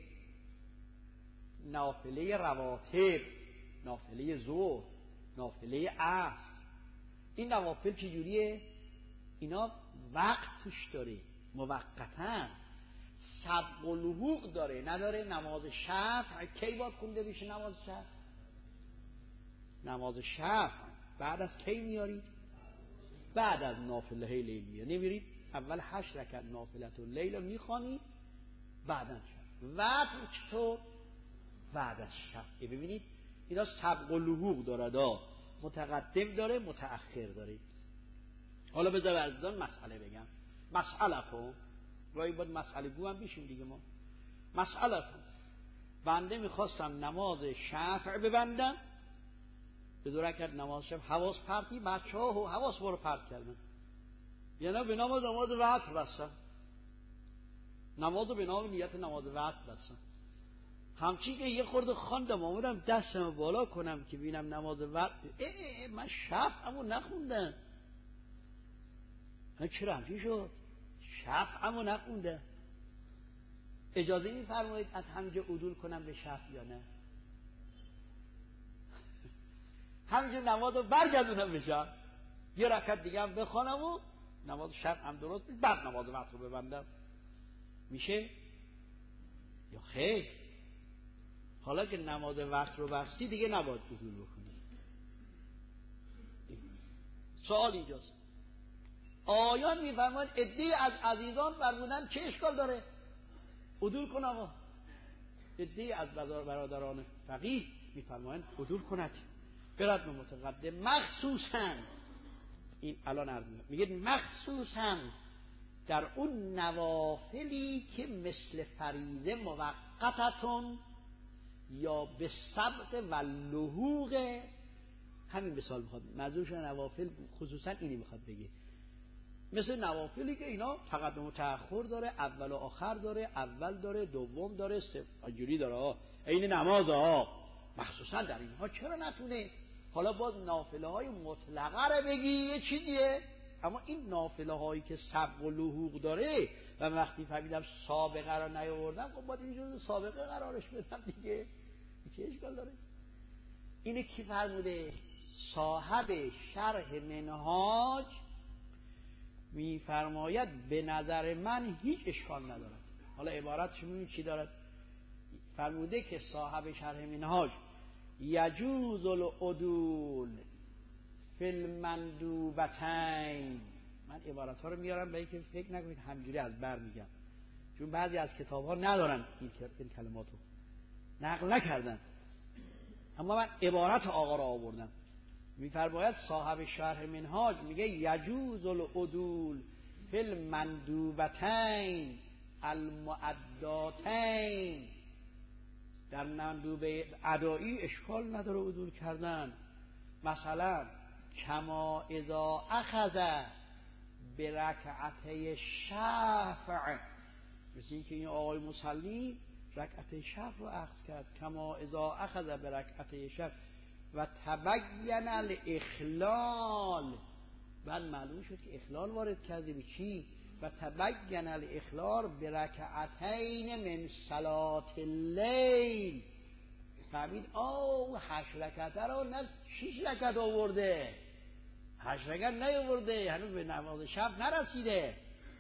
نافله رواتب، نافله ظهر، نافله عصر. این نوافل چجوریه؟ اینا وقت توش داره، موقتن، سبق و لحوق داره، نداره. نماز شفع کی باید خونده بشه؟ نماز شفع نماز شفع بعد از کی میارید؟ بعد از نافله لیل میارید. نمیرید اول هشت رکعت نافلت اللیل رو میخوانید، بعد از شفع. وقت چطور؟ بعد از شفع. ببینید اینا سبق و لحوق داره، دا متقدم داره، متأخر داره. حالا بذار عزیزان مسئله بگم. مسئله تو گاهی باید مسئله گو هم بیشیم دیگه. ما مسئله تو بنده میخواستم نماز شفع ببندم، به دو رکعت نماز شفع حواس پرتی، بچه ها و حواس برو پرت کردن، یعنی به نماز نماز وقت بستم، نماز به نام نیت نماز وقت بستم. همچی که یه خورده خواندم آمدم دستم بالا کنم که بینم نماز وقت، اه من شفعمو نخوندم. چرا همچی شد؟ شفعمو نخوندم. اجازه می‌فرمایید از همینجا عدول کنم به شفع یا نه؟ همینجا نماز رو برگردونم به شفع، یه رکعت دیگه هم بخوانم و نماز شب هم درست بید، بعد نماز وقت رو ببندم، میشه یا خیر؟ حالا که نماز وقت رو بستی دیگه نباید عدول بکنی. سوال اینجاست، آیان میفرماید عده‌ای از عزیزان فرمودن چه اشکال داره عدول کن آقا. عده‌ای از برادران فقیه میفرمایند عدول کند. برد به متقدم مخصوصاً، این الان عرض می‌کنم، میگه مخصوصاً در اون نوافلی که مثل فریضه موقتتون یا به سبق و لحوق، همین مثال میخواد منظورش نوافل خصوصا اینی میخواد بگه، مثل نوافلی که اینا تقدم و تأخر داره، اول و آخر داره، اول داره دوم داره سه اینجوری داره، این نماز ها مخصوصا در اینها چرا نتونه؟ حالا باز نافله های مطلقه رو بگی یه چیزیه، اما این نافله هایی که سبق و لحوق داره و وقتی فهمیدم سابقه رو نیاوردم، خب باید این جزء سابقه قرارش بدم دیگه، چه اشکال داره؟ اینه کی فرموده؟ صاحب شرح منهاج میفرماید به نظر من هیچ اشکال ندارد. حالا عبارتش میبینید چی دارد؟ فرموده که صاحب شرح منهاج یجوز العدول فی المندوبتین. من عبارت ها رو میارم به اینکه فکر نکنید همجوری از بر میگم، چون بعضی از کتاب ها ندارن این کلمات رو نقل نکردن، اما من عبارت آقا را آوردم. میفرماید صاحب شرح منهاج میگه یجوز العدول فی المندوبتین المعداتین، در مندوبه ادایی اشکال نداره عدول کردن. مثلا کما اذا اخذ برکعته شفع، مثل اینکه این آقای مصلی رکعت شفع رو اخذ کرد، کما اذا اخذ برکعته شفع و تبین الاخلال، بعد معلوم شد که اخلال وارد کرده به چی؟ و تبین الاخلال برکعتین من صلات اللیل، فهمید آه هشت رکعته رو نه شیش رکعت آورده، هشت رکعت نیاورده، هنوز به نماز شب نرسیده،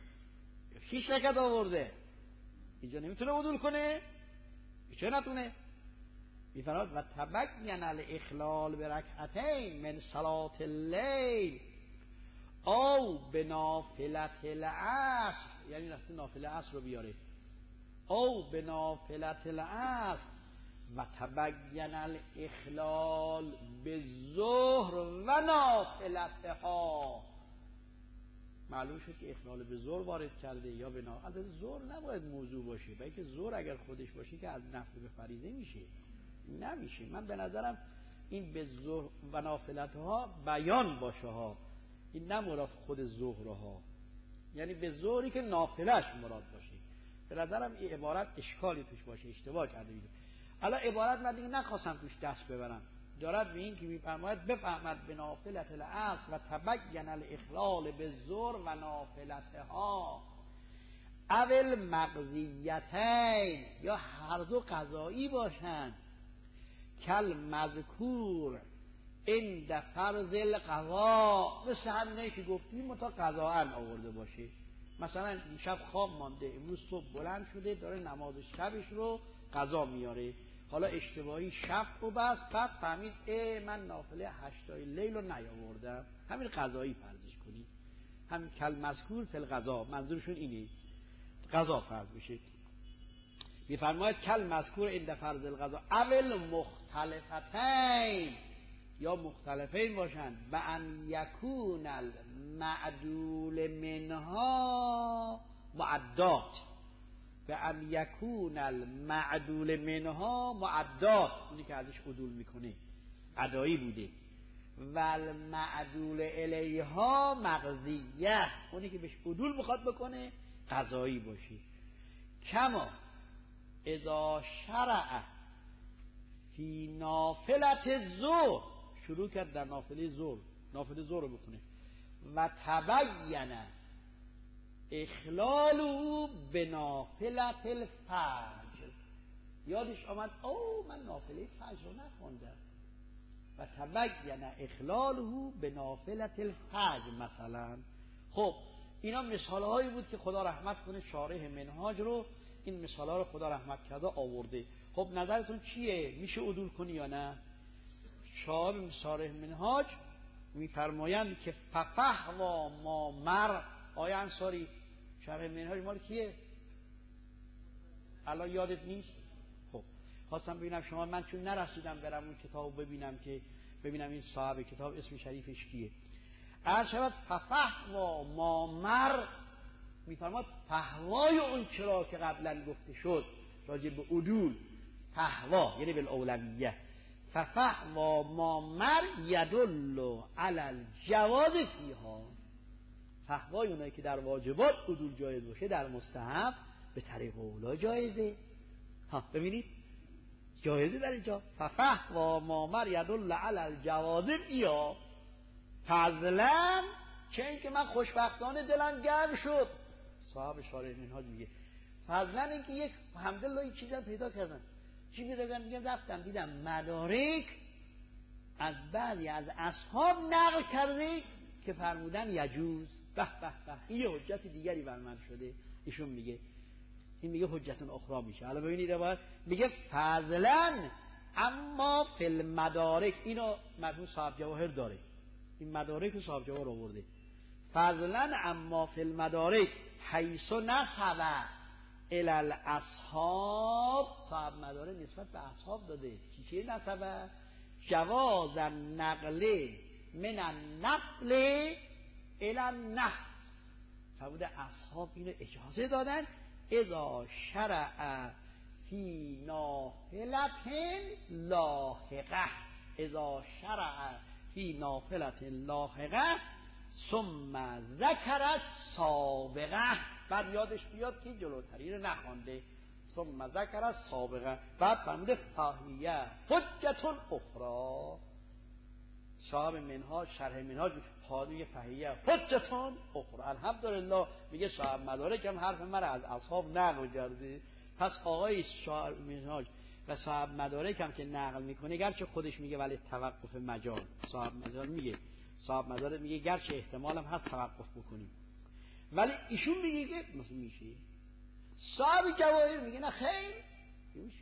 شیش رکعت آورده، اینجا نمیتونه عدول کنه؟ چه نتونه؟ میفرماید و تبین الاخلال برکعتین من صلات اللیل او به نافلت العصر، یعنی رفته نافله عصر رو بیاره، او به نافلت العصر و تبین الاخلال به ظهر و نافلتها، معلوم شد که اخلال به ظهر وارد کرده یا به نافله. البته ظهر نباید موضوع باشه، بلکه ظهر اگر خودش باشه که از نفل به فریضه میشه، نمیشه. من به نظرم این به ظهر و نافلتها بیان باشه ها، این نه مراد خود ظهر ها، یعنی به ظهری که نافلش مراد باشه. به نظرم این عبارت اشکالی توش باشه، اشتباه کرده میشه. الان عبارت من دیگه نخواستم توش دست ببرم، دارد به این که میفرماید بفهمد به نافلت العصر و تبین الاخلال به ظهر و نافلتها اول مقضیتین، یا هر دو قضایی باشند، کل مذکور عند فرض القضا، مثل همینه که گفتیم متا قضاءن آورده باشه. مثلا شب خواب مانده، امروز صبح بلند شده داره نماز شبش رو قضا میاره، حالا اشتباهی شب رو بس، بعد فهمید اه من نافله هشتای لیل رو نیاوردم، همین قضایی فرضش کنید، همین کل مذکور فی القضا، منظورشون اینه قضا فرض بشه. میفرماید کل مذکور عند فرض القضا اول مختلفتین، یا مختلفین باشند، به ان یکون المعدول منها معدات، به ان یکون المعدول منها معدات، اونی که ازش عدول میکنه ادایی بوده، و المعدول الیها مقضیه، اونی که بهش عدول میخواد بکنه قضایی باشه. کما اذا شرع فی نافلت ظهر، شروع کرد در نافله ظهر، نافله ظهر رو بکنه، و تبین اخلالو به نافلت الفجر. یادش آمد او من نافله فجر رو نخوندم و تبین اخلالو به نافلت الفجر مثلا. خب اینا مثال هایی بود که خدا رحمت کنه شارح منهاج رو این مثال ها رو خدا رحمت کرده آورده. خب نظرتون چیه؟ میشه عدول کنی یا نه؟ شارح شارح منهاج میفرمایند که ففه و ما مر. آیا انصاری شرح منهاج مال کیه؟ الان یادت نیست؟ خب خواستم ببینم شما، من چون نرسیدم برم اون کتاب ببینم که ببینم این صاحب کتاب اسم شریفش کیه. عرض شود ففه و ما مر میفرماد فهوای اون چرا که قبلا گفته شد راجع به عدول، فهوا یعنی بالاولویه، ففه و ما مر یدل علی الجواز فیها. فهوای اونایی که در واجبات عدول جایز باشه در مستحب به طریق اولا جایزه. ها ببینید جایزه در اینجا ففه و ما مر یدل علی الجواز فیها. فضلا چه این که من خوشبختانه دلم گرم شد. صاحب شارح منهاج میگه فضلا این که یک الحمدلله این چیزا پیدا کردم. چی میگم؟ میگم رفتم دیدم مدارک از بعضی از اصحاب نقل کرده که فرمودن یجوز. به به به این حجت دیگری بر من شده. ایشون میگه این میگه حجت اخرى میشه. حالا ببینید باید میگه فضلا اما فی المدارک. اینو مرحوم صاحب جواهر داره، این مدارک رو صاحب جواهر آورده. فضلا اما فی المدارک حیث نسب الی الاصحاب. صاحب مدارک نسبت به اصحاب داده. چی چی نسبه؟ جواز النقل من النفل الی النفل. فرموده اصحاب اینو اجازه دادن اذا شرع فی نافلت لاحقه. اذا شرع فی نافلت لاحقه ثم ذکر سابقه. بعد یادش بیاد که جلوتری رو نخوانده. ثم ذکر سابقه. بعد فرموده فهیه حجت اخرى. صاحب منهاج شرح منهاج حالیه فهیه حجت اخرى. الحمدلله میگه صاحب مدارک هم حرف من از اصحاب نقل کرده. پس آقای شارح منهاج و صاحب مدارک هم که نقل میکنه گرچه خودش میگه ولی توقف مجال. صاحب مدارک میگه صاحب مدارک میگه گرچه احتمال هم هست توقف بکنیم ولی ایشون میگه که مثل میشه. صاحب جواهر میگه نه خیر میشه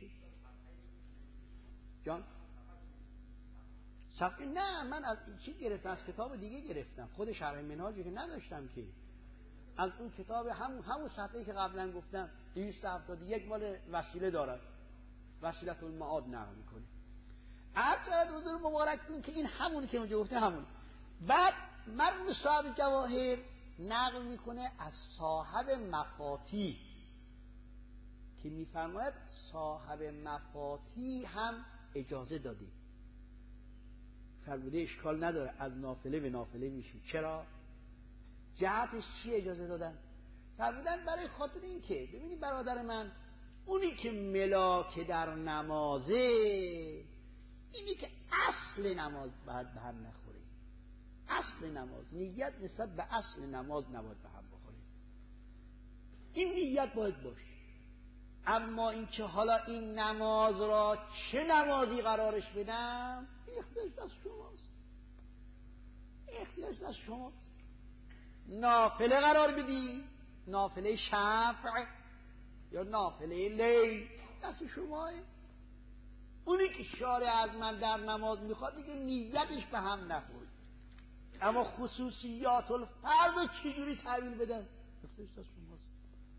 جان صفحه. نه من از چی گرفتم؟ از کتاب دیگه گرفتم. خود شرح منهاجی که نداشتم که از اون کتاب همون همون صفحه‌ای که قبلا گفتم دویست و هفتاد و یک مال وسیله دارد. وسیلت المعاد نقل میکنه. عرض حضور مبارکتون که این همونی که اونجا گفته همون. بعد مرحوم صاحب جواهر نقل میکنه از صاحب مفاتیح که میفرماید صاحب مفاتیح هم اجازه داده. فرموده اشکال نداره از نافله به نافله میشی. چرا؟ جهتش چی اجازه دادن؟ فرمودن برای خاطر این که ببینید برادر من اونی که ملاک در نمازه اینی که اصل نماز باید به هم نخوره. اصل نماز نیت نسبت به اصل نماز نباید به هم بخوره. این نیت باید باشه. اما این که حالا این نماز را چه نمازی قرارش بدم این اختیارش دست شماست. اختیارش دست شماست. نافله قرار بدی نافله شفع یا نافله لیل دست شماه. اونی که شارع از من در نماز میخواد دیگه نیتش به هم نخورد. اما خصوصیات الفرض چجوری تعبیر بدن اختیارش دست شماست.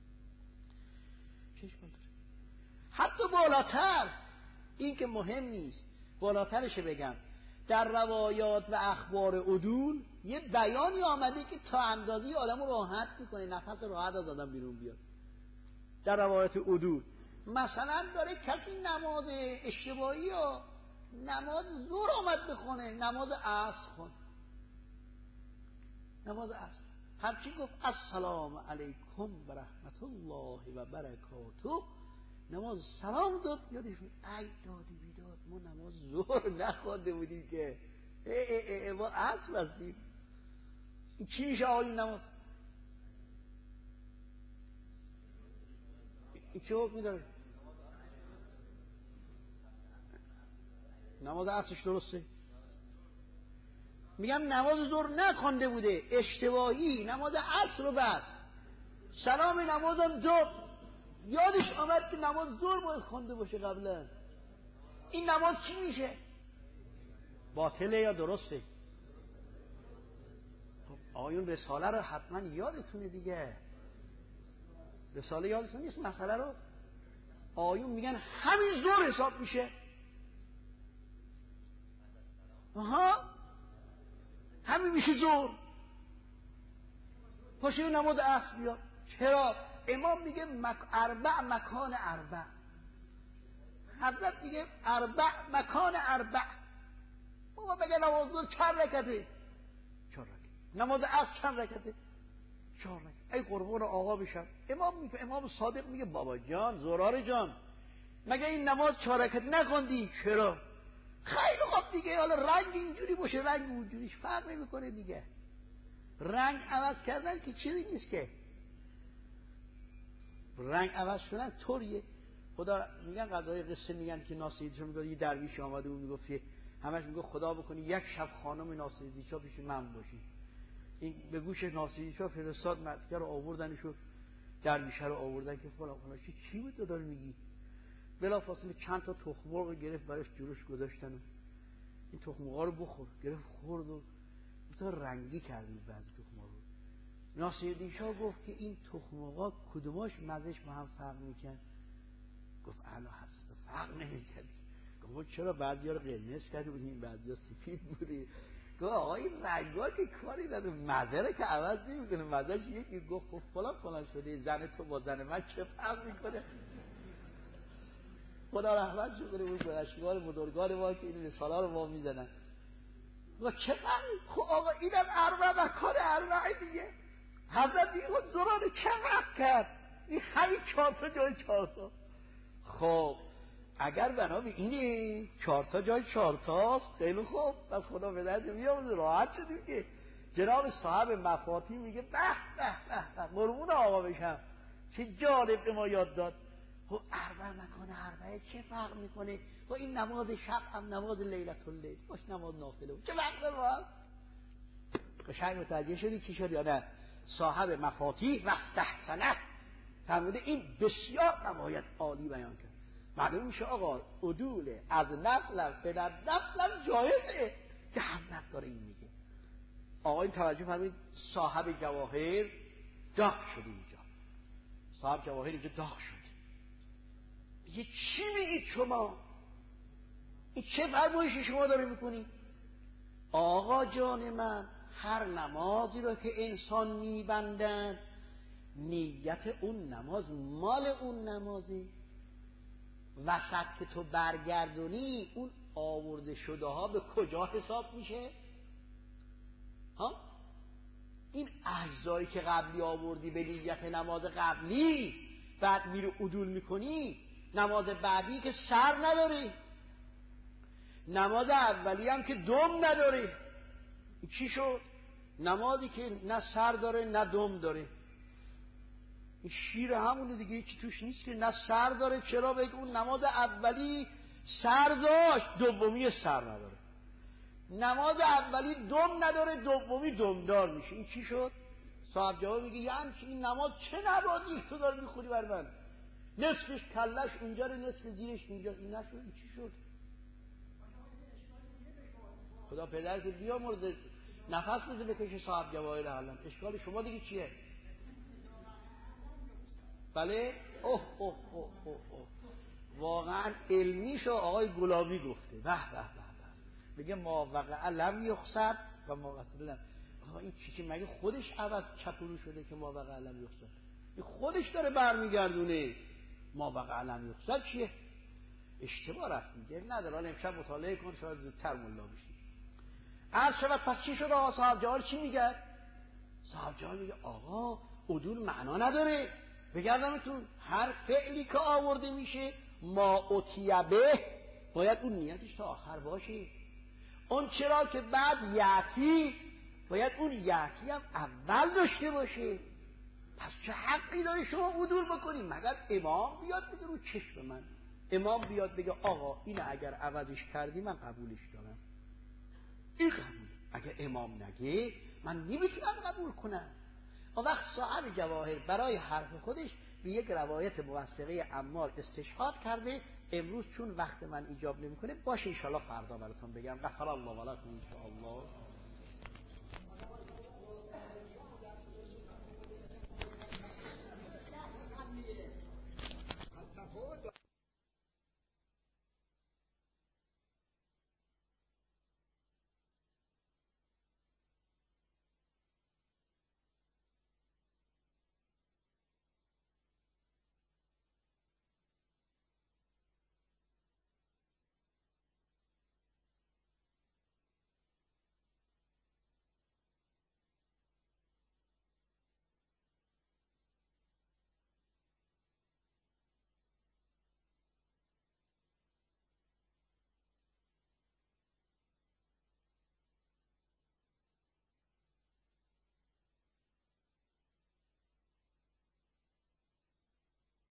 چه اشکال داره؟ حتی بالاتر این که مهم نیست بالاترش بگم در روایات و اخبار عدول یه بیانی آمده که تا اندازی آدمو راحت میکنه نفس راحت از آدم بیرون بیاد. در روایات عدول مثلا داره کسی نماز اشتباهی یا نماز ظهر آمد بخونه نماز عصر خون نماز عصر هرچی گفت السلام علیکم و رحمت الله و برکاته نماز سلام داد یادش ای دادی بیداد ما نماز ظهر نخوانده بودیم که ای ای ای ما عصر هستیم. این چی میشه آقای نماز؟ این چه حکمی داره؟ نماز عصرش درسته؟ میگم نماز ظهر نخوانده بوده، اشتباهی نماز عصر رو بس، سلام نمازم داد، یادش آمد که نماز ظهر باید خوانده باشه قبلا. این نماز چی میشه؟ باطله یا درسته؟ آیون رساله رو حتما یادتونه دیگه، رساله یادتون نیست مسئله رو؟ آیون میگن همین ظهر حساب میشه. آها همین میشه ظهر. پاشه نماز عصر بیار. چرا؟ امام میگه مک... اربع مکان اربع، حضرت میگه اربع مکان اربع. بابا بگه نماز ظهر چند رکعته؟ چهار رکعت. نماز عصر چند رکعته؟ چهار رکعت. ای قربون آقا بشم. امام میگه، امام صادق میگه بابا جان زرار جان مگه این نماز چهار رکعت نخوندی؟ چرا؟ خیلی خوب دیگه، حالا رنگ اینجوری باشه رنگ اونجوریش فرق نمیکنه دیگه، رنگ عوض کردن که چیزی نیست که، رنگ عوض شدن طوریه. خدا میگن قضای قصه میگن که ناصری‌شاه میگه یه درویش آمده بود میگفت همش میگه خدا بکنی یک شب خانم ناصری‌شاه پیش من باشی. این به گوش ناصری‌شاه فرستاد ملکه رو آوردنشو، درویشه رو آوردن که فلان فلان چی چی بود تو داری میگی؟ بلافاصله چند تا تخم مرغ گرفت براش جلوش گذاشتن، این تخم مرغ رو بخور، گرفت خورد و تو رنگی کردی بعضی تخم مرغ. ناصرالدین گفت که این تخم مرغ کدوماش مزهش با هم فرق میکنه؟ گفت اعلی هست فرق نمیکنه. گفت چرا بعضیا رو قرمز کرده بودی این بعضیا سفید بودی؟ گفت آقا این رنگا که کاری نداره، مزه رو که عوض نمیکنه، مزهش یکی. گفت خب فلان فلان شده، زن تو با زن من چه فرق میکنه؟ خدا رحمتش کنه اون گذشتگان بزرگان ما که این رساله رو ما میزنن. و چقدر خب آقا اینم اربع مکان اربع دیگه. حضرت این خود زرار چقدر کرد؟ این همین چهار تا جای چهار تا. خب اگر بنا به اینه چهار تا جای چهار تاست خیلی خوب، پس خدا به درد میاد، راحت شدیم که جناب صاحب مفاتیح میگه به به به به قربون آقا بشم چه جالب به ما یاد داد. خب اربع مکان اربعه چه فرق میکنه؟ و این نماز شب هم نماز لیلت اللیل باش نماز نافله چه فرق داره؟ قشنگ متوجه شدی چی شد یا نه؟ صاحب مفاتیح و استحسنه فرموده این بسیار نمایت عالی بیان کرد. معلوم میشه آقا عدول از نفل به نفل جایزه که حضرت داره این میگه. آقا این توجه فرمودید صاحب جواهر داغ شده اینجا، صاحب جواهر اینجا داغ شده. میگه چی میگید شما؟ این چه فرمایشی شما داره میکنید؟ آقا جان من هر نمازی رو که انسان میبندن نیت اون نماز مال اون نمازی، وسط که تو برگردونی اون آورده شده ها به کجا حساب میشه؟ ها؟ این اجزایی که قبلی آوردی به نیت نماز قبلی بعد میره عدول میکنی، نماز بعدی که سر نداری، نماز اولی هم که دم نداره. چی شد؟ نمازی که نه سر داره نه دم داره، این شیر همونه دیگه، هیچی توش نیست که نه سر داره. چرا؟ بگه اون نماز اولی سر داشت دومی سر نداره، نماز اولی دم نداره دومی دمدار میشه. این چی شد؟ صاحب جواب میگه یعنی این نماز چه نمازی تو داری میخوری بر من؟ نصفش کلش اونجا رو نصف زیرش اینجا، این نشد. این چی شد؟ خدا پدر که بیا مورد نفس بزن بکشه صاحب جواهر حالا اشکال شما دیگه چیه؟ بله؟ اوه اوه اوه اوه اوه واقعا علمیشو آقای گلابی گفته. به به به به بگه ما وقع لم یخسد و ما وصل لم. این چی چی مگه خودش عوض چپورو شده که ما وقع لم یخسد؟ این خودش داره برمیگردونه. ما وقع لم یخسد چیه؟ اشتباه رفت میگه نداره. حالا امشب مطالعه کن شاید زودتر ملا بشی. عرض شود پس چی شد آقا؟ صاحب جوار چی میگه؟ صاحب جوار میگه آقا عدول معنا نداره. بگردمتون هر فعلی که آورده میشه ما اتیبه باید اون نیتش تا آخر باشه. اون چرا که بعد یعتی باید اون یعتی هم اول داشته باشه. پس چه حقی داری شما عدول بکنی مگر امام بیاد بگه رو چشم من، امام بیاد بگه آقا این اگر عوضش کردی من قبولش دارم، این قبول. اگر امام نگه من نمیتونم قبول کنم. اون وقت صاحب جواهر برای حرف خودش به یک روایت موثقه عمار استشهاد کرده. امروز چون وقت من ایجاب نمیکنه باشه، انشالله فردا براتون بگم. غفر الله ولکم ان شاء الله.